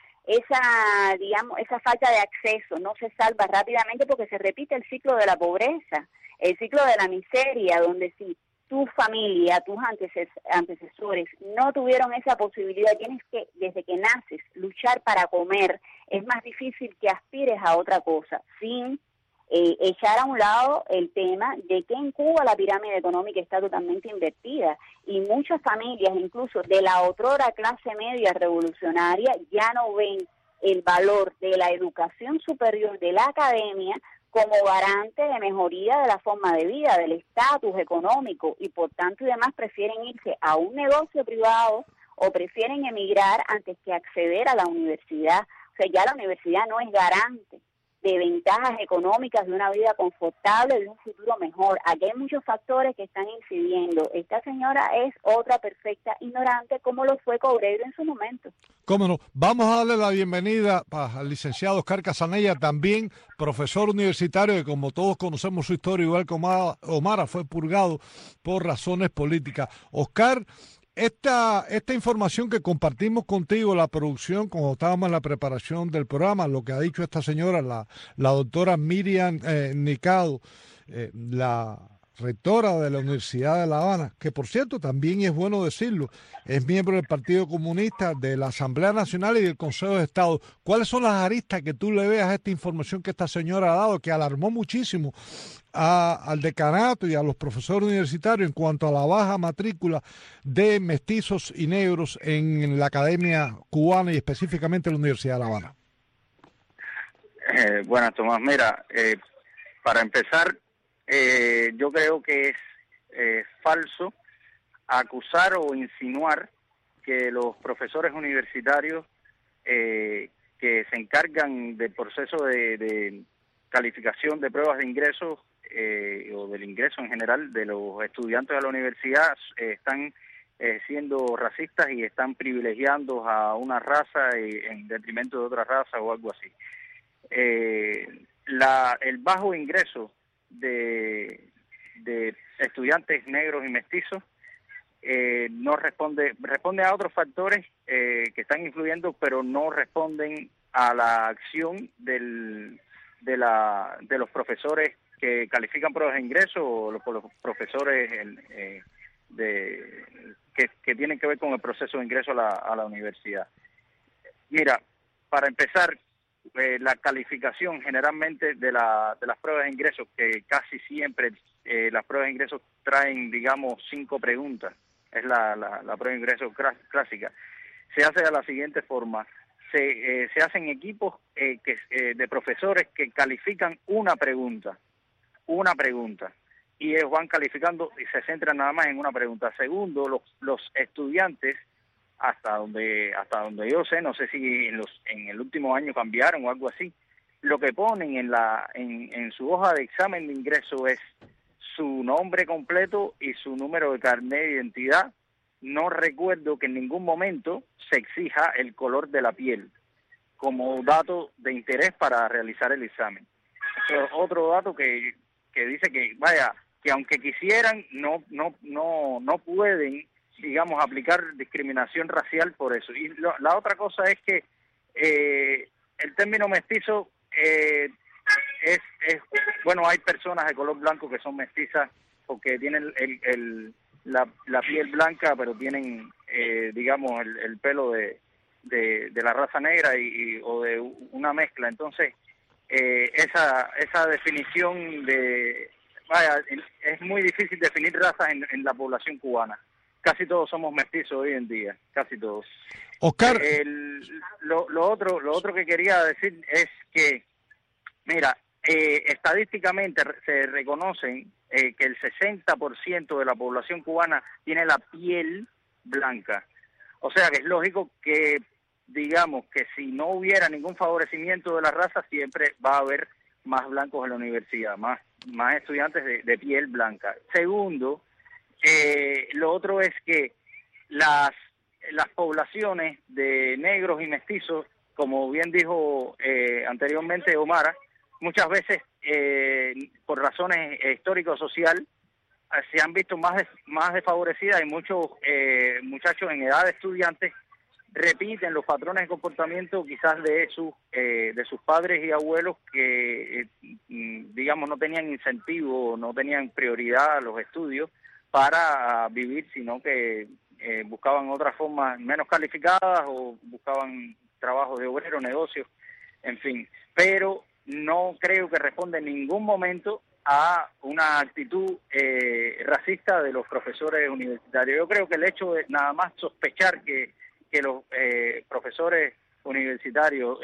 falta de acceso no se salva rápidamente, porque se repite el ciclo de la pobreza, el ciclo de la miseria, donde si tu familia, tus antecesores no tuvieron esa posibilidad, tienes que, desde que naces, luchar para comer. Es más difícil que aspires a otra cosa, sin echar a un lado el tema de que en Cuba la pirámide económica está totalmente invertida, y muchas familias, incluso de la otrora clase media revolucionaria, ya no ven el valor de la educación superior, de la academia, como garante de mejoría de la forma de vida, del estatus económico, y por tanto y demás prefieren irse a un negocio privado o prefieren emigrar antes que acceder a la universidad. O sea, ya la universidad no es garante de ventajas económicas, de una vida confortable, de un futuro mejor. Aquí hay muchos factores que están incidiendo. Esta señora es otra perfecta ignorante, como lo fue Cobreiro en su momento. Cómo no. Vamos a darle la bienvenida al licenciado Oscar Casanella, también profesor universitario, que como todos conocemos su historia, igual que Omara, fue purgado por razones políticas. Oscar, esta información que compartimos contigo, la producción, cuando estábamos en la preparación del programa, lo que ha dicho esta señora, la doctora Miriam Nicado, la rectora de la Universidad de La Habana, que por cierto, también es bueno decirlo, es miembro del Partido Comunista, de la Asamblea Nacional y del Consejo de Estado. ¿Cuáles son las aristas que tú le veas a esta información que esta señora ha dado, que alarmó muchísimo al decanato y a los profesores universitarios en cuanto a la baja matrícula de mestizos y negros en la academia cubana y específicamente en la Universidad de La Habana? Buenas, Tomás. Mira, para empezar, yo creo que es falso acusar o insinuar que los profesores universitarios que se encargan del proceso de calificación de pruebas de ingreso o del ingreso en general de los estudiantes de la universidad están siendo racistas y están privilegiando a una raza en detrimento de otra raza o algo así. El bajo ingreso de estudiantes negros y mestizos no responde a otros factores que están influyendo, pero no responden a la acción de los profesores que califican pruebas de ingreso o los profesores que tienen que ver con el proceso de ingreso a la universidad. Mira, para empezar, la calificación generalmente de las pruebas de ingreso, que casi siempre las pruebas de ingreso traen, digamos, 5 preguntas, es la prueba de ingreso clásica, se hace de la siguiente forma. Se hacen equipos de profesores que califican una pregunta, y ellos van calificando y se centran nada más en una pregunta. Segundo, los estudiantes, hasta donde yo sé, no sé si en el último año cambiaron o algo así, lo que ponen en su hoja de examen de ingreso es su nombre completo y su número de carnet de identidad. No recuerdo que en ningún momento se exija el color de la piel como dato de interés para realizar el examen. Otro dato que dice que, que aunque quisieran, no pueden, digamos, aplicar discriminación racial por eso. Y la otra cosa es que el término mestizo bueno, hay personas de color blanco que son mestizas porque tienen la piel blanca, pero tienen, digamos, el pelo de la raza negra o de una mezcla. Entonces, esa definición es muy difícil definir razas en la población cubana. Casi todos somos mestizos hoy en día, casi todos. Oscar, lo otro que quería decir es que, mira, estadísticamente se reconocen que el 60% de la población cubana tiene la piel blanca. O sea que es lógico que, digamos, que si no hubiera ningún favorecimiento de la raza, siempre va a haber más blancos en la universidad, más estudiantes de piel blanca. Segundo, lo otro es que las poblaciones de negros y mestizos, como bien dijo anteriormente Omara, muchas veces por razones histórico-social se han visto más desfavorecidas, y muchos muchachos en edad de estudiantes repiten los patrones de comportamiento quizás de sus padres y abuelos que digamos no tenían incentivo, no tenían prioridad a los estudios para vivir, sino que buscaban otras formas menos calificadas o buscaban trabajos de obrero, negocios, en fin. Pero no creo que responda en ningún momento a una actitud racista de los profesores universitarios. Yo creo que el hecho de nada más sospechar que los profesores universitarios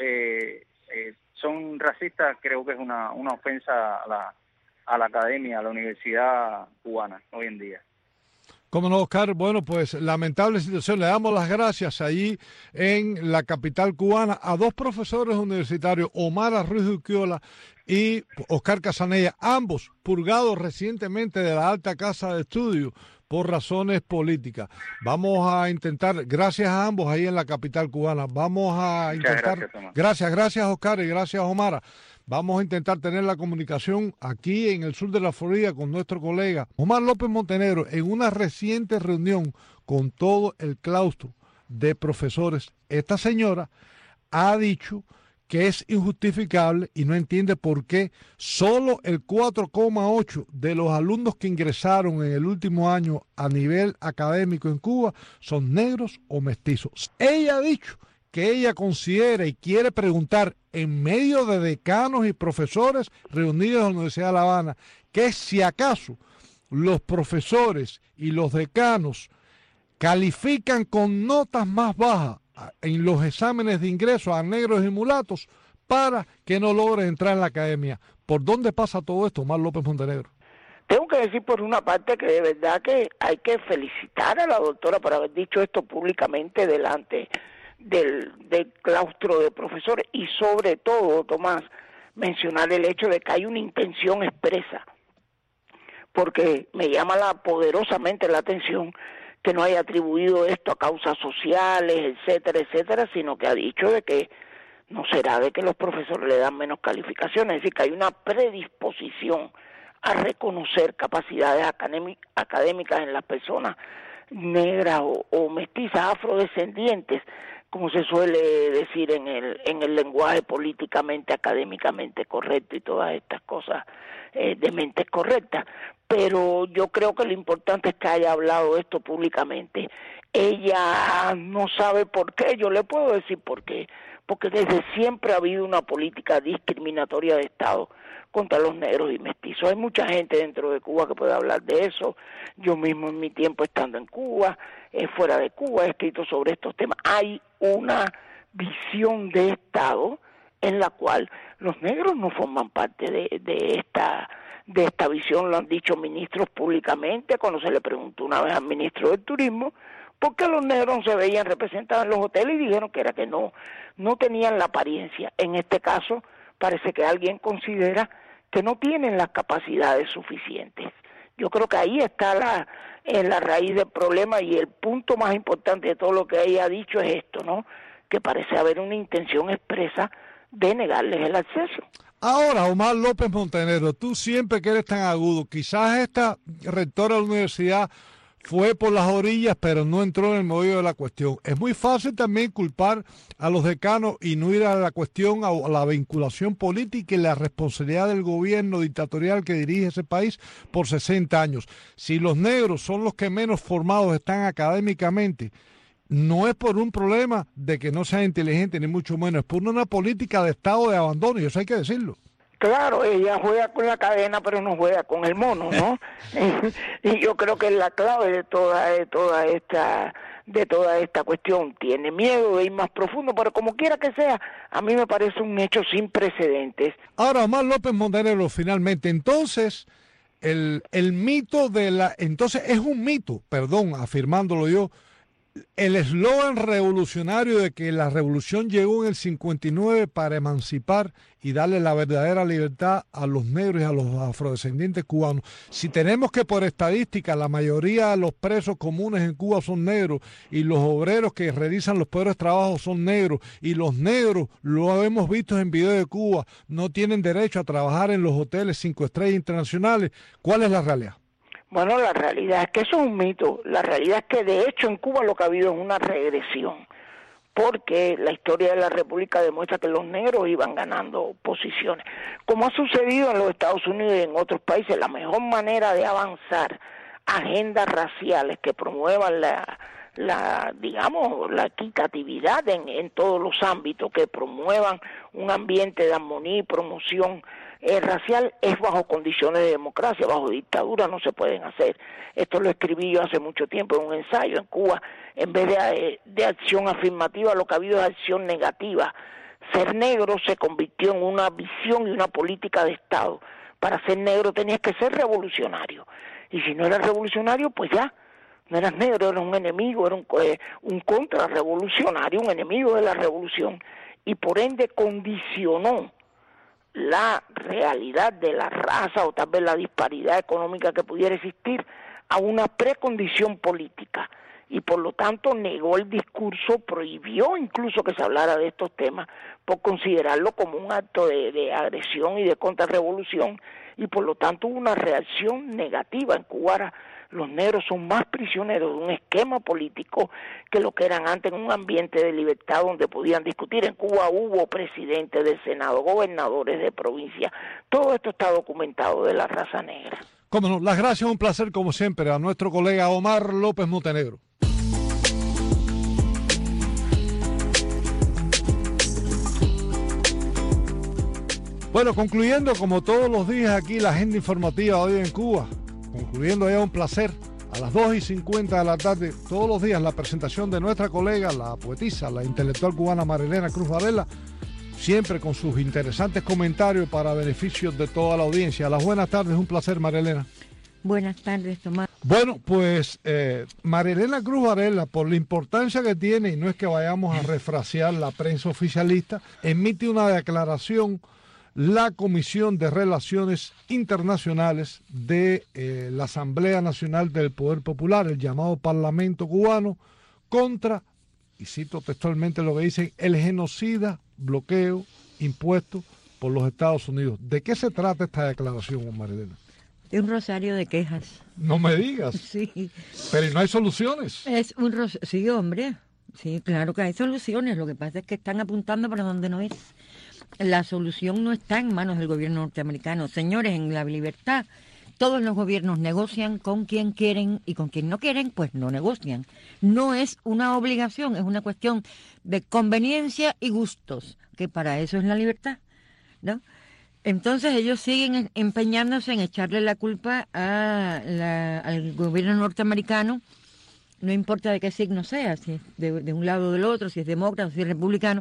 son racistas, creo que es una ofensa a la academia, a la universidad cubana hoy en día. Cómo no, Oscar. Bueno, pues lamentable situación. Le damos las gracias allí en la capital cubana a dos profesores universitarios, Omara Ruiz Urquiola y Oscar Casanella, ambos purgados recientemente de la alta casa de estudio por razones políticas. Vamos a intentar, gracias a ambos ahí en la capital cubana, vamos a intentar, gracias Oscar y gracias Omara. Vamos a intentar tener la comunicación aquí en el sur de la Florida con nuestro colega Omar López Montenegro en una reciente reunión con todo el claustro de profesores. Esta señora ha dicho que es injustificable y no entiende por qué solo el 4,8% de los alumnos que ingresaron en el último año a nivel académico en Cuba son negros o mestizos. Ella ha dicho que ella considera y quiere preguntar en medio de decanos y profesores reunidos en la Universidad de La Habana, que si acaso los profesores y los decanos califican con notas más bajas en los exámenes de ingreso a negros y mulatos para que no logren entrar en la academia. ¿Por dónde pasa todo esto, Omar López Montenegro? Tengo que decir por una parte que de verdad que hay que felicitar a la doctora por haber dicho esto públicamente delante del claustro de profesores, y sobre todo, Tomás, mencionar el hecho de que hay una intención expresa, porque me llama poderosamente la atención que no haya atribuido esto a causas sociales, etcétera, etcétera, sino que ha dicho de que no será de que los profesores le dan menos calificaciones, es decir, que hay una predisposición a reconocer capacidades académicas en las personas negras o mestizas, afrodescendientes, como se suele decir en el lenguaje políticamente, académicamente correcto y todas estas cosas de mentes correctas. Pero yo creo que lo importante es que haya hablado esto públicamente. Ella no sabe por qué, yo le puedo decir por qué, porque desde siempre ha habido una política discriminatoria de Estado contra los negros y mestizos. Hay mucha gente dentro de Cuba que puede hablar de eso. Yo mismo en mi tiempo estando en Cuba, fuera de Cuba, he escrito sobre estos temas. Hay una visión de Estado en la cual los negros no forman parte de esta visión. Lo han dicho ministros públicamente. Cuando se le preguntó una vez al ministro del Turismo por qué los negros no se veían representados en los hoteles, y dijeron que era que no tenían la apariencia. En este caso parece que alguien considera que no tienen las capacidades suficientes. Yo creo que ahí está la raíz del problema, y el punto más importante de todo lo que ella ha dicho es esto, ¿no? Que parece haber una intención expresa de negarles el acceso. Ahora, Omar López Montenegro, tú siempre que eres tan agudo, quizás esta rectora de la universidad fue por las orillas, pero no entró en el meollo de la cuestión. Es muy fácil también culpar a los decanos y no ir a la cuestión, a la vinculación política y la responsabilidad del gobierno dictatorial que dirige ese país por 60 años. Si los negros son los que menos formados están académicamente, no es por un problema de que no sean inteligentes, ni mucho menos, es por una política de estado de abandono, y eso hay que decirlo. Claro, ella juega con la cadena, pero no juega con el mono, ¿no? Y yo creo que es la clave de toda esta cuestión. Tiene miedo de ir más profundo, pero como quiera que sea, a mí me parece un hecho sin precedentes. Ahora, Omar López Montenegro, finalmente, entonces, el mito entonces es un mito, afirmándolo yo, el eslogan revolucionario de que la revolución llegó en el 59 para emancipar y darle la verdadera libertad a los negros y a los afrodescendientes cubanos. Si tenemos que por estadística la mayoría de los presos comunes en Cuba son negros y los obreros que realizan los peores trabajos son negros y los negros, lo hemos visto en videos de Cuba, no tienen derecho a trabajar en los hoteles 5 estrellas internacionales, ¿cuál es la realidad? Bueno, la realidad es que eso es un mito. La realidad es que de hecho en Cuba lo que ha habido es una regresión, porque la historia de la República demuestra que los negros iban ganando posiciones. Como ha sucedido en los Estados Unidos y en otros países, la mejor manera de avanzar agendas raciales que promuevan la equitatividad en todos los ámbitos, que promuevan un ambiente de armonía y promoción racial, es bajo condiciones de democracia. Bajo dictadura no se pueden hacer. Esto lo escribí yo hace mucho tiempo en un ensayo. En Cuba, en vez de acción afirmativa, lo que ha habido es acción negativa. Ser negro se convirtió en una visión y una política de Estado. Para ser negro tenías que ser revolucionario, y si no eras revolucionario, pues ya no eras negro, eras un enemigo, era un contrarrevolucionario, un enemigo de la revolución, y por ende condicionó la realidad de la raza o tal vez la disparidad económica que pudiera existir a una precondición política, y por lo tanto negó el discurso, prohibió incluso que se hablara de estos temas por considerarlo como un acto de agresión y de contrarrevolución, y por lo tanto hubo una reacción negativa. En Cuba los negros son más prisioneros de un esquema político que lo que eran antes, en un ambiente de libertad donde podían discutir. En Cuba hubo presidentes del Senado, gobernadores de provincia. Todo esto está documentado de la raza negra. Cómo no, las gracias, un placer como siempre a nuestro colega Omar López Montenegro. Bueno, concluyendo como todos los días aquí la agenda informativa hoy en Cuba, concluyendo ya un placer, a las 2:50 de la tarde, todos los días la presentación de nuestra colega, la poetisa, la intelectual cubana Marilena Cruz Varela, siempre con sus interesantes comentarios para beneficio de toda la audiencia. Las buenas tardes, un placer, Marilena. Buenas tardes, Tomás. Bueno, pues Marilena Cruz Varela, por la importancia que tiene, y no es que vayamos a refrasear la prensa oficialista, emite una declaración la Comisión de Relaciones Internacionales de la Asamblea Nacional del Poder Popular, el llamado Parlamento Cubano, contra, y cito textualmente lo que dicen, el genocida bloqueo impuesto por los Estados Unidos. ¿De qué se trata esta declaración, Marilena? De un rosario de quejas. No me digas. Sí. Pero no hay soluciones. Es un rosario, sí, hombre. Sí, claro que hay soluciones. Lo que pasa es que están apuntando para donde no es. La solución no está en manos del gobierno norteamericano. Señores, en la libertad todos los gobiernos negocian con quien quieren y con quien no quieren, pues no negocian. No es una obligación, es una cuestión de conveniencia y gustos, que para eso es la libertad, ¿no? Entonces ellos siguen empeñándose en echarle la culpa al gobierno norteamericano, no importa de qué signo sea, si es de un lado o del otro, si es demócrata o si es republicano,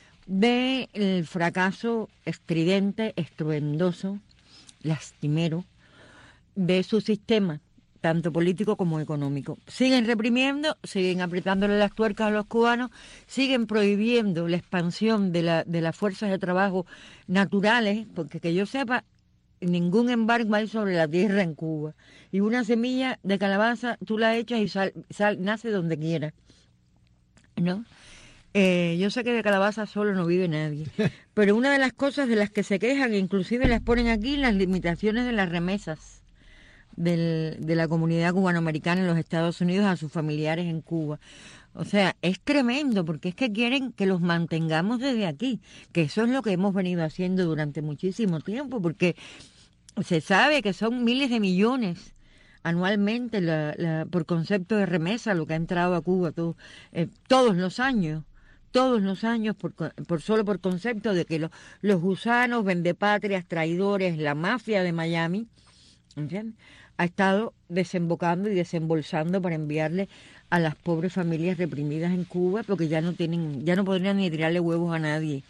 del fracaso estridente, estruendoso, lastimero de su sistema, tanto político como económico. Siguen reprimiendo, siguen apretándole las tuercas a los cubanos, siguen prohibiendo la expansión de las fuerzas de trabajo naturales, porque que yo sepa, ningún embargo hay sobre la tierra en Cuba. Y una semilla de calabaza, tú la echas y nace donde quiera, ¿no? Yo sé que de calabaza solo no vive nadie, pero una de las cosas de las que se quejan, inclusive las ponen aquí, las limitaciones de las remesas de la comunidad cubanoamericana en los Estados Unidos a sus familiares en Cuba. O sea, es tremendo, porque es que quieren que los mantengamos desde aquí, que eso es lo que hemos venido haciendo durante muchísimo tiempo, porque se sabe que son miles de millones anualmente por concepto de remesa lo que ha entrado a Cuba todos los años. Todos los años, solo por concepto de que los gusanos, vendepatrias, traidores, la mafia de Miami, ¿entiendes?, ha estado desembocando y desembolsando para enviarle a las pobres familias reprimidas en Cuba, porque ya no podrían ni tirarle huevos a nadie,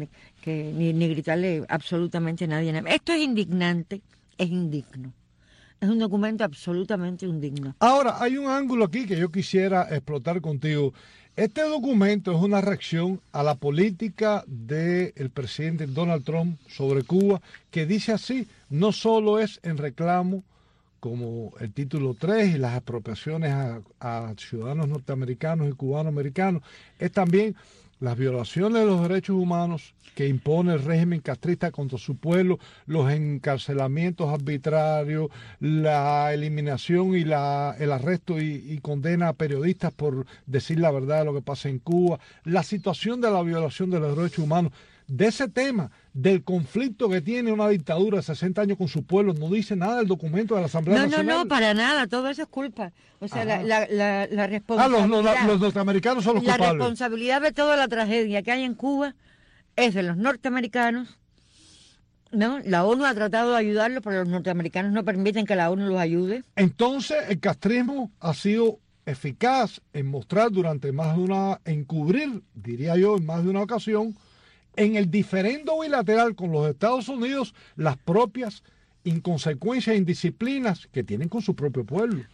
ni gritarle absolutamente a nadie. Esto es indignante, es indigno. es un documento absolutamente indigno. Ahora, hay un ángulo aquí que yo quisiera explotar contigo. Este documento es una reacción a la política del presidente Donald Trump sobre Cuba, que dice así, no solo es en reclamo como el título 3 y las expropiaciones a ciudadanos norteamericanos y cubanoamericanos, es también las violaciones de los derechos humanos que impone el régimen castrista contra su pueblo, los encarcelamientos arbitrarios, la eliminación y el arresto y condena a periodistas por decir la verdad de lo que pasa en Cuba, la situación de la violación de los derechos humanos. De ese tema, del conflicto que tiene una dictadura de 60 años con su pueblo, no dice nada el documento de la Asamblea Nacional. No, para nada, todo eso es culpa. O sea, la responsabilidad... los norteamericanos son los culpables. La responsabilidad de toda la tragedia que hay en Cuba es de los norteamericanos, ¿no? La ONU ha tratado de ayudarlos, pero los norteamericanos no permiten que la ONU los ayude. Entonces, el castrismo ha sido eficaz en mostrar encubrir, diría yo, en más de una ocasión, en el diferendo bilateral con los Estados Unidos, las propias inconsecuencias e indisciplinas que tienen con su propio pueblo.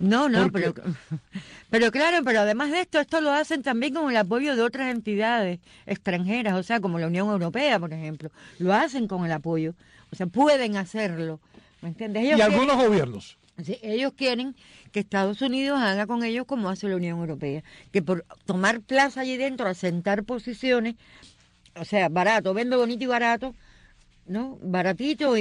Pero claro, pero además de esto lo hacen también con el apoyo de otras entidades extranjeras, o sea, como la Unión Europea, por ejemplo. Lo hacen con el apoyo, o sea, pueden hacerlo, ¿me entiendes? Y algunos gobiernos. Sí, ellos quieren que Estados Unidos haga con ellos como hace la Unión Europea, que por tomar plaza allí dentro, asentar posiciones, o sea, barato, vendo bonito y barato, ¿no? Baratito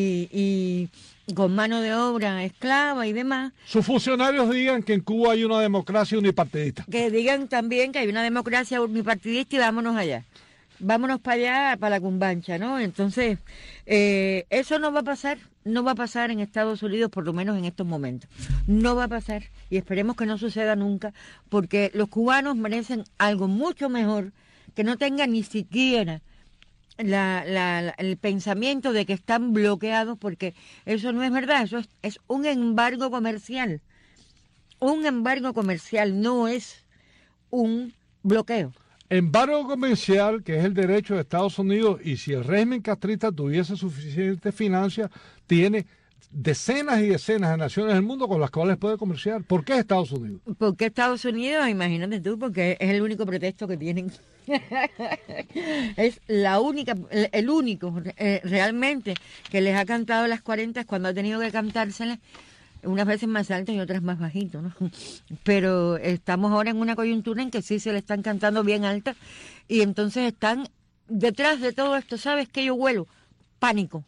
y con mano de obra esclava y demás. Sus funcionarios digan que en Cuba hay una democracia unipartidista. Que digan también que hay una democracia unipartidista y vámonos allá. Vámonos para allá, para la cumbancha, ¿no? Entonces, eso no va a pasar en Estados Unidos, por lo menos en estos momentos. No va a pasar y esperemos que no suceda nunca, porque los cubanos merecen algo mucho mejor, que no tengan ni siquiera el pensamiento de que están bloqueados, porque eso no es verdad, eso es un embargo comercial. Un embargo comercial no es un bloqueo. Embargo comercial, que es el derecho de Estados Unidos, y si el régimen castrista tuviese suficiente financia, tiene decenas y decenas de naciones del mundo con las cuales puede comerciar. ¿Por qué Estados Unidos? ¿Por qué Estados Unidos? Imagínate tú, porque es el único pretexto que tienen. Es el único realmente que les ha cantado las 40 cuando ha tenido que cantárselas, unas veces más altas y otras más bajitas, ¿no? Pero estamos ahora en una coyuntura en que sí se le están cantando bien altas y entonces están detrás de todo esto. ¿Sabes qué yo huelo? Pánico,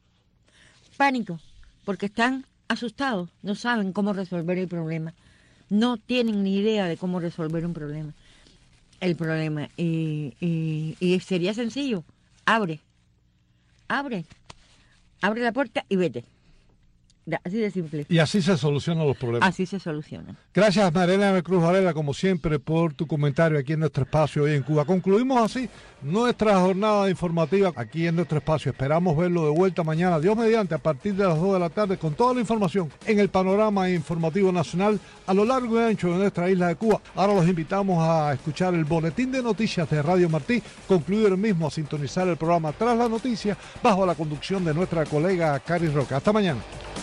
porque están asustados, no saben cómo resolver el problema, no tienen ni idea de cómo resolver el problema y sería sencillo, abre la puerta y vete. Así de simple. Y así se solucionan los problemas. Así se solucionan. Gracias, Marilena Cruz Varela, como siempre, por tu comentario aquí en nuestro espacio hoy en Cuba. Concluimos así nuestra jornada informativa aquí en nuestro espacio. Esperamos verlo de vuelta mañana, Dios mediante, a partir de las 2 de la tarde, con toda la información en el panorama informativo nacional a lo largo y ancho de nuestra isla de Cuba. Ahora los invitamos a escuchar el boletín de noticias de Radio Martí, concluido el mismo, a sintonizar el programa Tras la Noticia, bajo la conducción de nuestra colega Cari Roca. Hasta mañana.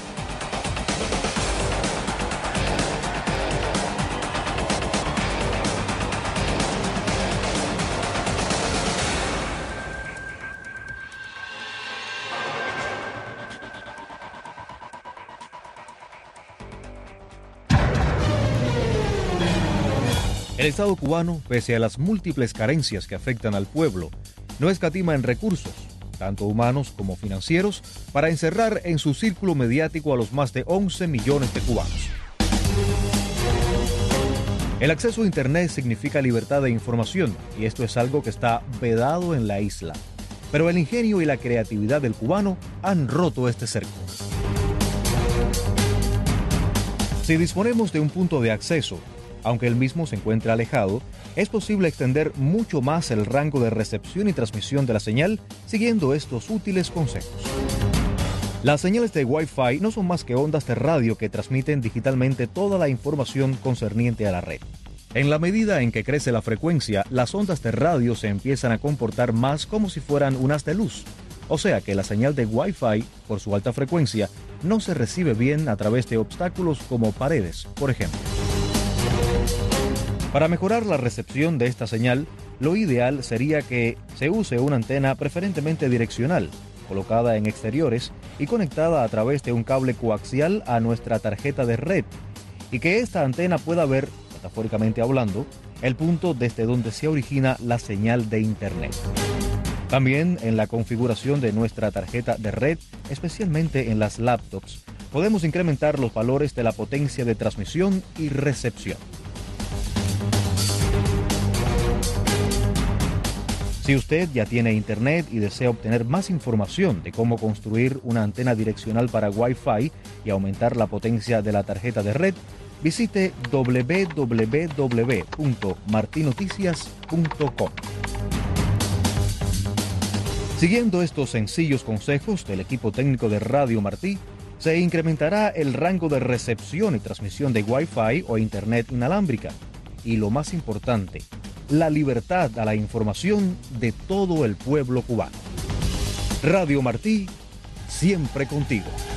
El Estado cubano, pese a las múltiples carencias que afectan al pueblo, no escatima en recursos, tanto humanos como financieros, para encerrar en su círculo mediático a los más de 11 millones de cubanos. El acceso a Internet significa libertad de información, y esto es algo que está vedado en la isla. Pero el ingenio y la creatividad del cubano han roto este cerco. Si disponemos de un punto de acceso, aunque el mismo se encuentre alejado, es posible extender mucho más el rango de recepción y transmisión de la señal siguiendo estos útiles consejos. Las señales de Wi-Fi no son más que ondas de radio que transmiten digitalmente toda la información concerniente a la red. En la medida en que crece la frecuencia, las ondas de radio se empiezan a comportar más como si fueran un haz de luz, O sea que la señal de Wi-Fi, por su alta frecuencia, no se recibe bien a través de obstáculos como paredes, por ejemplo. Para mejorar la recepción de esta señal, lo ideal sería que se use una antena preferentemente direccional, colocada en exteriores y conectada a través de un cable coaxial a nuestra tarjeta de red, y que esta antena pueda ver, metafóricamente hablando, el punto desde donde se origina la señal de Internet. También en la configuración de nuestra tarjeta de red, especialmente en las laptops, podemos incrementar los valores de la potencia de transmisión y recepción. Si usted ya tiene Internet y desea obtener más información de cómo construir una antena direccional para Wi-Fi y aumentar la potencia de la tarjeta de red, visite www.martinoticias.com. Siguiendo estos sencillos consejos del equipo técnico de Radio Martí, se incrementará el rango de recepción y transmisión de Wi-Fi o Internet inalámbrica. Y lo más importante, la libertad a la información de todo el pueblo cubano. Radio Martí, siempre contigo.